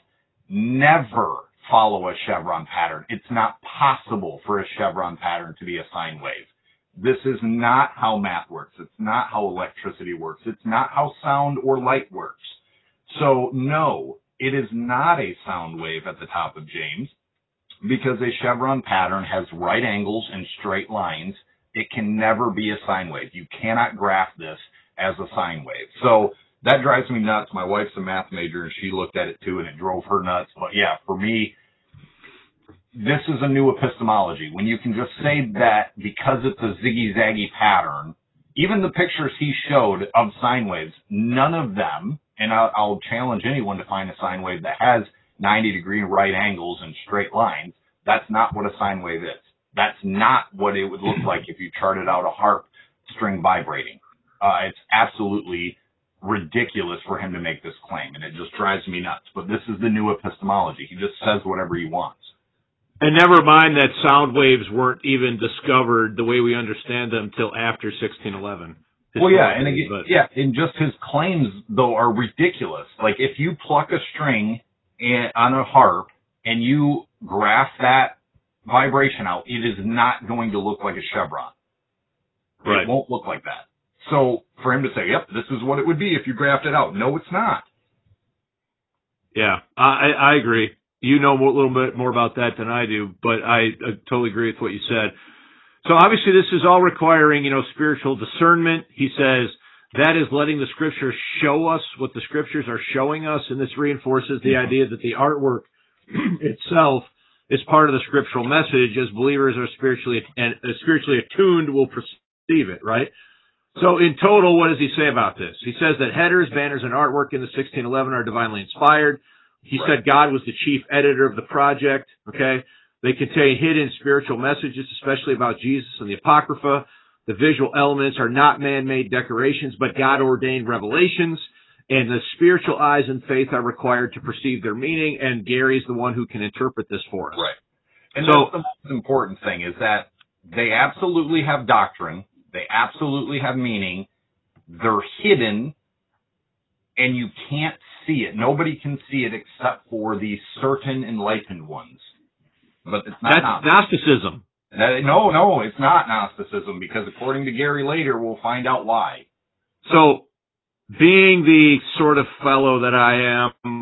never follow a chevron pattern. It's not possible for a chevron pattern to be a sine wave. This is not how math works. It's not how electricity works. It's not how sound or light works. So no, it is not a sound wave at the top of James, because a chevron pattern has right angles and straight lines. It can never be a sine wave. You cannot graph this as a sine wave. So that drives me nuts. My wife's a math major, and she looked at it too, and it drove her nuts. But yeah, for me, this is a new epistemology. When you can just say that because it's a ziggy-zaggy pattern, even the pictures he showed of sine waves, none of them, and I'll challenge anyone to find a sine wave that has 90-degree right angles and straight lines. That's not what a sine wave is. That's not what it would look like if you charted out a harp string vibrating. It's absolutely ridiculous for him to make this claim, and it just drives me nuts. But this is the new epistemology. He just says whatever he wants. And never mind that sound waves weren't even discovered the way we understand them till after 1611. Well, yeah, and again, and just his claims, though, are ridiculous. Like, if you pluck a string on a harp and you graph that vibration out, it is not going to look like a chevron. Right. It won't look like that. So for him to say, yep, this is what it would be if you graphed it out. No, it's not. Yeah, I agree. You know a little bit more about that than I do, but I totally agree with what you said. So obviously this is all requiring, spiritual discernment. He says that is letting the scriptures show us what the scriptures are showing us, and this reinforces the idea that the artwork itself is part of the scriptural message. As believers are spiritually attuned, will perceive it, right? So in total, what does he say about this? He says that headers, banners, and artwork in the 1611 are divinely inspired. He said God was the chief editor of the project, okay? They contain hidden spiritual messages, especially about Jesus and the Apocrypha. The visual elements are not man-made decorations, but God-ordained revelations. And the spiritual eyes and faith are required to perceive their meaning, and Gary's the one who can interpret this for us. Right. And that's the most important thing, is that they absolutely have doctrine. They absolutely have meaning. They're hidden, and you can't see it. Nobody can see it except for the certain enlightened ones. But it's not. That's Gnosticism. No, it's not Gnosticism, because according to Gary later, we'll find out why. So, being the sort of fellow that I am,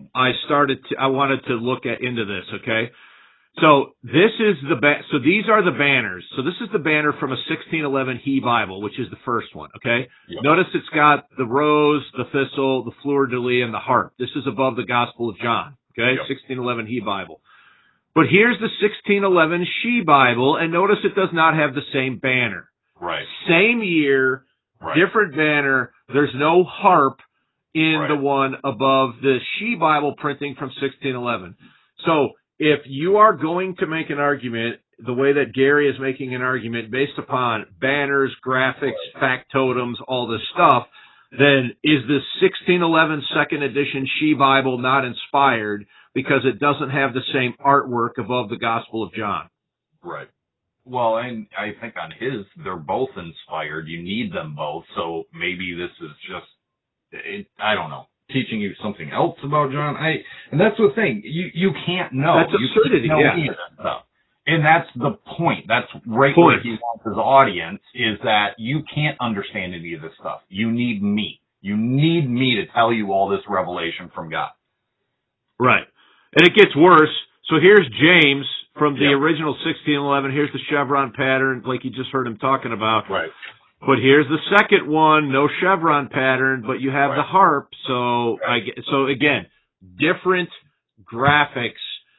I wanted to look into this, okay? So this is so these are the banners. So this is the banner from a 1611 He Bible, which is the first one, okay? Yep. Notice it's got the rose, the thistle, the fleur-de-lis, and the harp. This is above the Gospel of John, okay? Yep. 1611 He Bible. But here's the 1611 She Bible, and notice it does not have the same banner. Right. Same year, Right. different banner. There's no harp in Right. the one above the She Bible printing from 1611. So if you are going to make an argument the way that Gary is making an argument based upon banners, graphics, factotums, all this stuff, then is the 1611 second edition She Bible not inspired because it doesn't have the same artwork above the Gospel of John? Right. Well, and I think on his, they're both inspired. You need them both. So maybe this is just, I don't know, teaching you something else about John. And that's the thing. You can't know. That's absurdity, you can't know any of that stuff. And that's the point. That's right where he wants his audience, is that you can't understand any of this stuff. You need me. You need me to tell you all this revelation from God. Right. And it gets worse. So here's James from the Yep. original 1611. Here's the chevron pattern, like you just heard him talking about. Right. But here's the second one, no chevron pattern, but you have Right. the harp. So Right. so again, different graphics.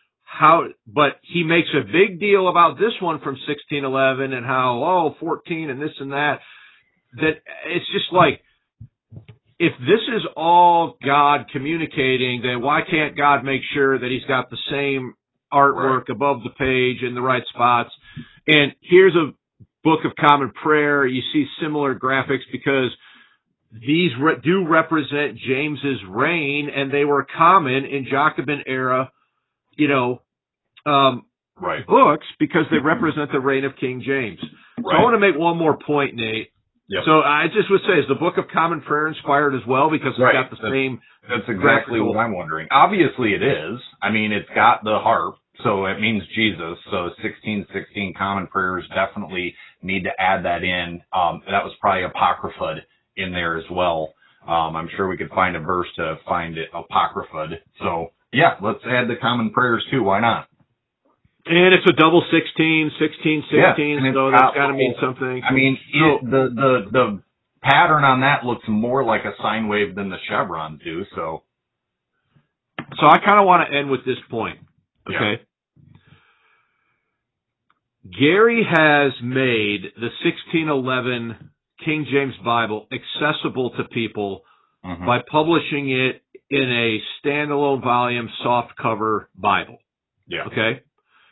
But he makes a big deal about this one from 1611 and how 14 and this and that. That it's just like, if this is all God communicating, then why can't God make sure that he's got the same artwork above the page in the right spots? And here's a Book of Common Prayer. You see similar graphics because these do represent James's reign, and they were common in Jacobin era, books, because they represent the reign of King James. So I want to make one more point, Nate. Yep. So I just would say, is the Book of Common Prayer inspired as well? Because it's got the same. That's exactly what I'm wondering. Obviously it is. I mean, it's got the harp, so it means Jesus. So 1616 Common Prayers definitely need to add that in. That was probably apocrypha in there as well. I'm sure we could find a verse to find it apocrypha. So yeah, let's add the Common Prayers too. Why not? And it's a double 16, 16, 16, yeah, so that's got to mean something. I mean, the pattern on that looks more like a sine wave than the chevron do. So I kind of want to end with this point. Okay. Yeah. Gary has made the 1611 King James Bible accessible to people by publishing it in a standalone volume soft cover Bible. Yeah. Okay.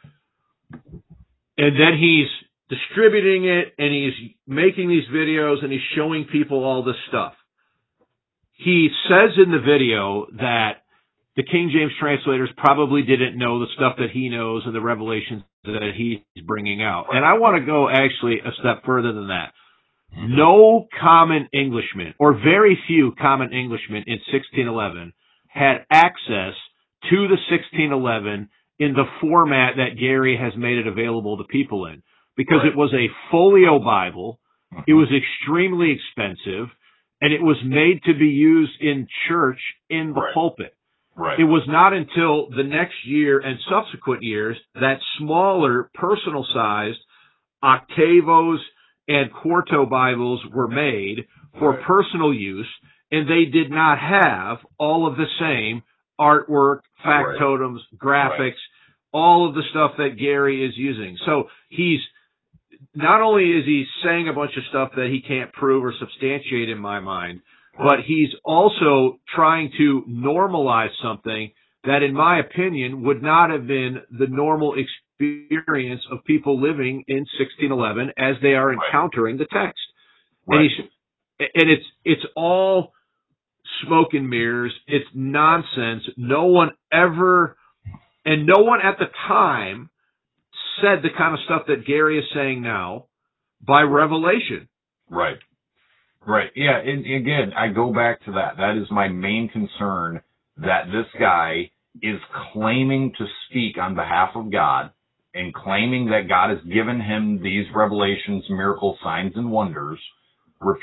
And then he's distributing it, and he's making these videos, and he's showing people all this stuff. He says in the video that the King James translators probably didn't know the stuff that he knows and the revelations that he's bringing out. And I want to go actually a step further than that. No common Englishman, or very few common Englishmen in 1611, had access to the 1611 in the format that Gary has made it available to people in, because it was a folio Bible. It was extremely expensive, and it was made to be used in church in the pulpit. Right. It was not until the next year and subsequent years that smaller, personal-sized octavos and quarto Bibles were made for personal use, and they did not have all of the same artwork, factotums, graphics, all of the stuff that Gary is using. So he's not only is he saying a bunch of stuff that he can't prove or substantiate in my mind, but he's also trying to normalize something that, in my opinion, would not have been the normal experience of people living in 1611 as they are encountering the text. Right. And it's all smoke and mirrors. It's nonsense. No one at the time said the kind of stuff that Gary is saying now by revelation. Right. Right. Yeah. And again, I go back to that. That is my main concern, that this guy is claiming to speak on behalf of God and claiming that God has given him these revelations, miracles, signs, and wonders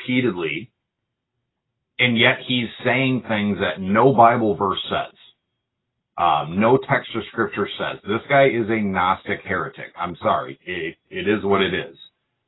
repeatedly. And yet he's saying things that no Bible verse says. No text of Scripture says. This guy is a Gnostic heretic. I'm sorry. It is what it is.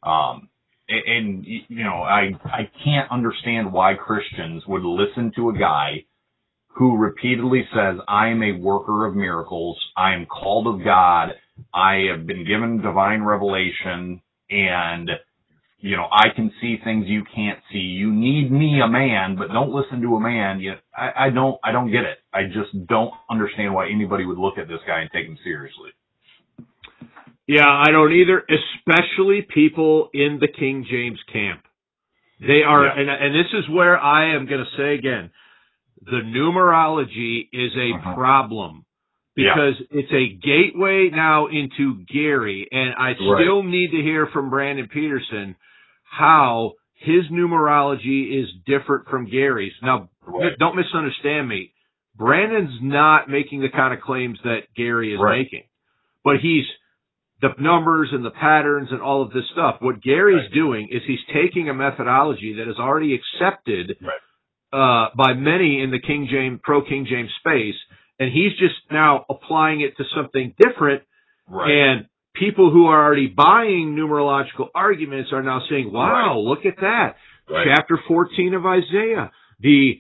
And you know, I can't understand why Christians would listen to a guy who repeatedly says, I am a worker of miracles, I am called of God, I have been given divine revelation, and, you know, I can see things you can't see. You need me, a man, but don't listen to a man. I don't get it. I just don't understand why anybody would look at this guy and take him seriously. Yeah, I don't either, especially people in the King James camp. They are, and this is where I am going to say again, the numerology is a problem because it's a gateway now into Gary, and I still need to hear from Brandon Peterson how his numerology is different from Gary's. Now, don't misunderstand me. Brandon's not making the kind of claims that Gary is making, but he's the numbers and the patterns and all of this stuff. What Gary's doing is he's taking a methodology that is already accepted by many in the King James, pro-King James space, and he's just now applying it to something different. And people who are already buying numerological arguments are now saying, wow, look at that. Chapter 14 of Isaiah, the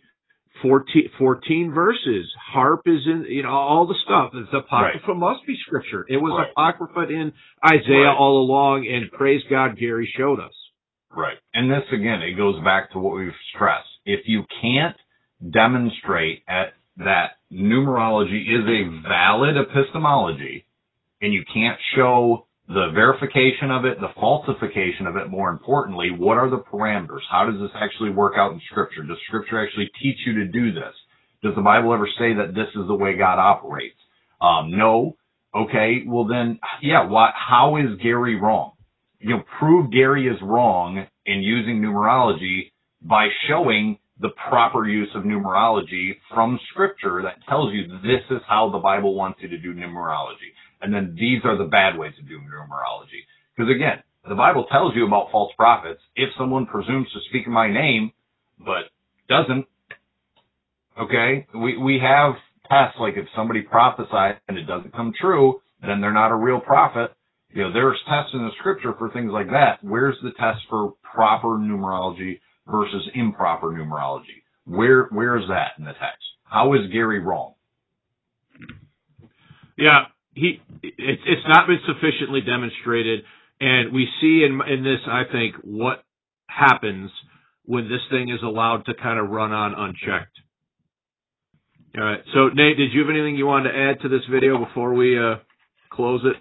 14 verses, harp is in, you know, all the stuff. The Apocrypha must be Scripture. It was Apocrypha in Isaiah all along, and praise God, Gary showed us. And this, again, it goes back to what we've stressed. If you can't demonstrate that numerology is a valid epistemology, and you can't show the verification of it, the falsification of it, more importantly, what are the parameters? How does this actually work out in Scripture? Does Scripture actually teach you to do this? Does the Bible ever say that this is the way God operates? No. Okay, well then, how is Gary wrong? You know, prove Gary is wrong in using numerology by showing the proper use of numerology from Scripture that tells you this is how the Bible wants you to do numerology. And then these are the bad ways of doing numerology. Because again, the Bible tells you about false prophets. If someone presumes to speak in my name, but doesn't, okay, we have tests, like if somebody prophesies and it doesn't come true, then they're not a real prophet. You know, there's tests in the Scripture for things like that. Where's the test for proper numerology versus improper numerology? Where is that in the text? How is Gary wrong? Yeah, it's not been sufficiently demonstrated, and we see in this, I think, what happens when this thing is allowed to kind of run on unchecked. All right. So, Nate, did you have anything you wanted to add to this video before we close it?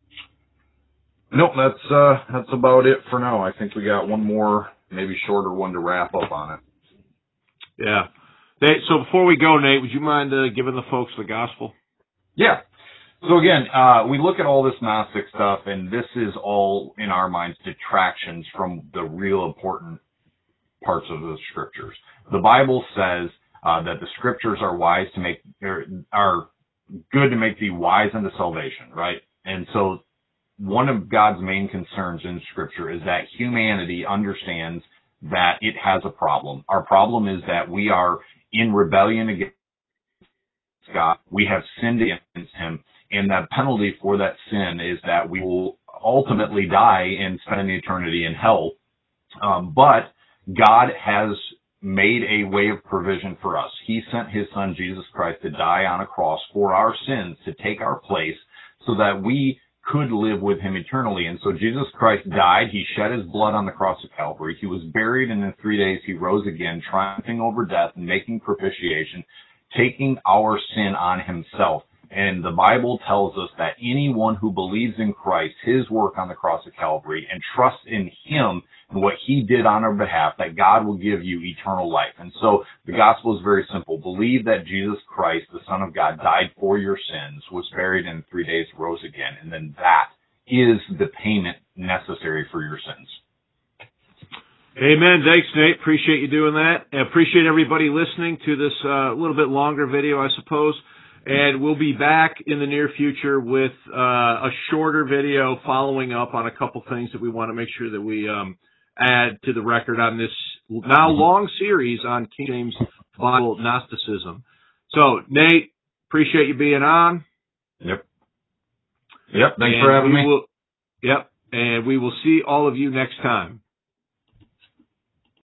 Nope, that's about it for now. I think we got one more, maybe shorter one to wrap up on it. Yeah. Nate, so before we go, Nate, would you mind giving the folks the gospel? Yeah. So again, we look at all this Gnostic stuff, and this is all, in our minds, detractions from the real important parts of the Scriptures. The Bible says that the Scriptures are wise to make, are good to make thee wise unto salvation, right? And so one of God's main concerns in Scripture is that humanity understands that it has a problem. Our problem is that we are in rebellion against God. We have sinned against Him, and the penalty for that sin is that we will ultimately die and spend an eternity in hell. But God has made a way of provision for us. He sent His Son, Jesus Christ, to die on a cross for our sins, to take our place, so that we could live with Him eternally. And so Jesus Christ died. He shed His blood on the cross of Calvary. He was buried, and in 3 days He rose again, triumphing over death and making propitiation, taking our sin on Himself. And the Bible tells us that anyone who believes in Christ, His work on the cross of Calvary, and trusts in Him and what He did on our behalf, that God will give you eternal life. And so the gospel is very simple. Believe that Jesus Christ, the Son of God, died for your sins, was buried, and in 3 days rose again. And then that is the payment necessary for your sins. Amen. Thanks, Nate. Appreciate you doing that. I appreciate everybody listening to this little bit longer video, I suppose. And we'll be back in the near future with a shorter video following up on a couple things that we want to make sure that we add to the record on this now long series on King James Bible Gnosticism. So, Nate, Appreciate you being on. Yep. Thanks for having me. Yep. And we will see all of you next time.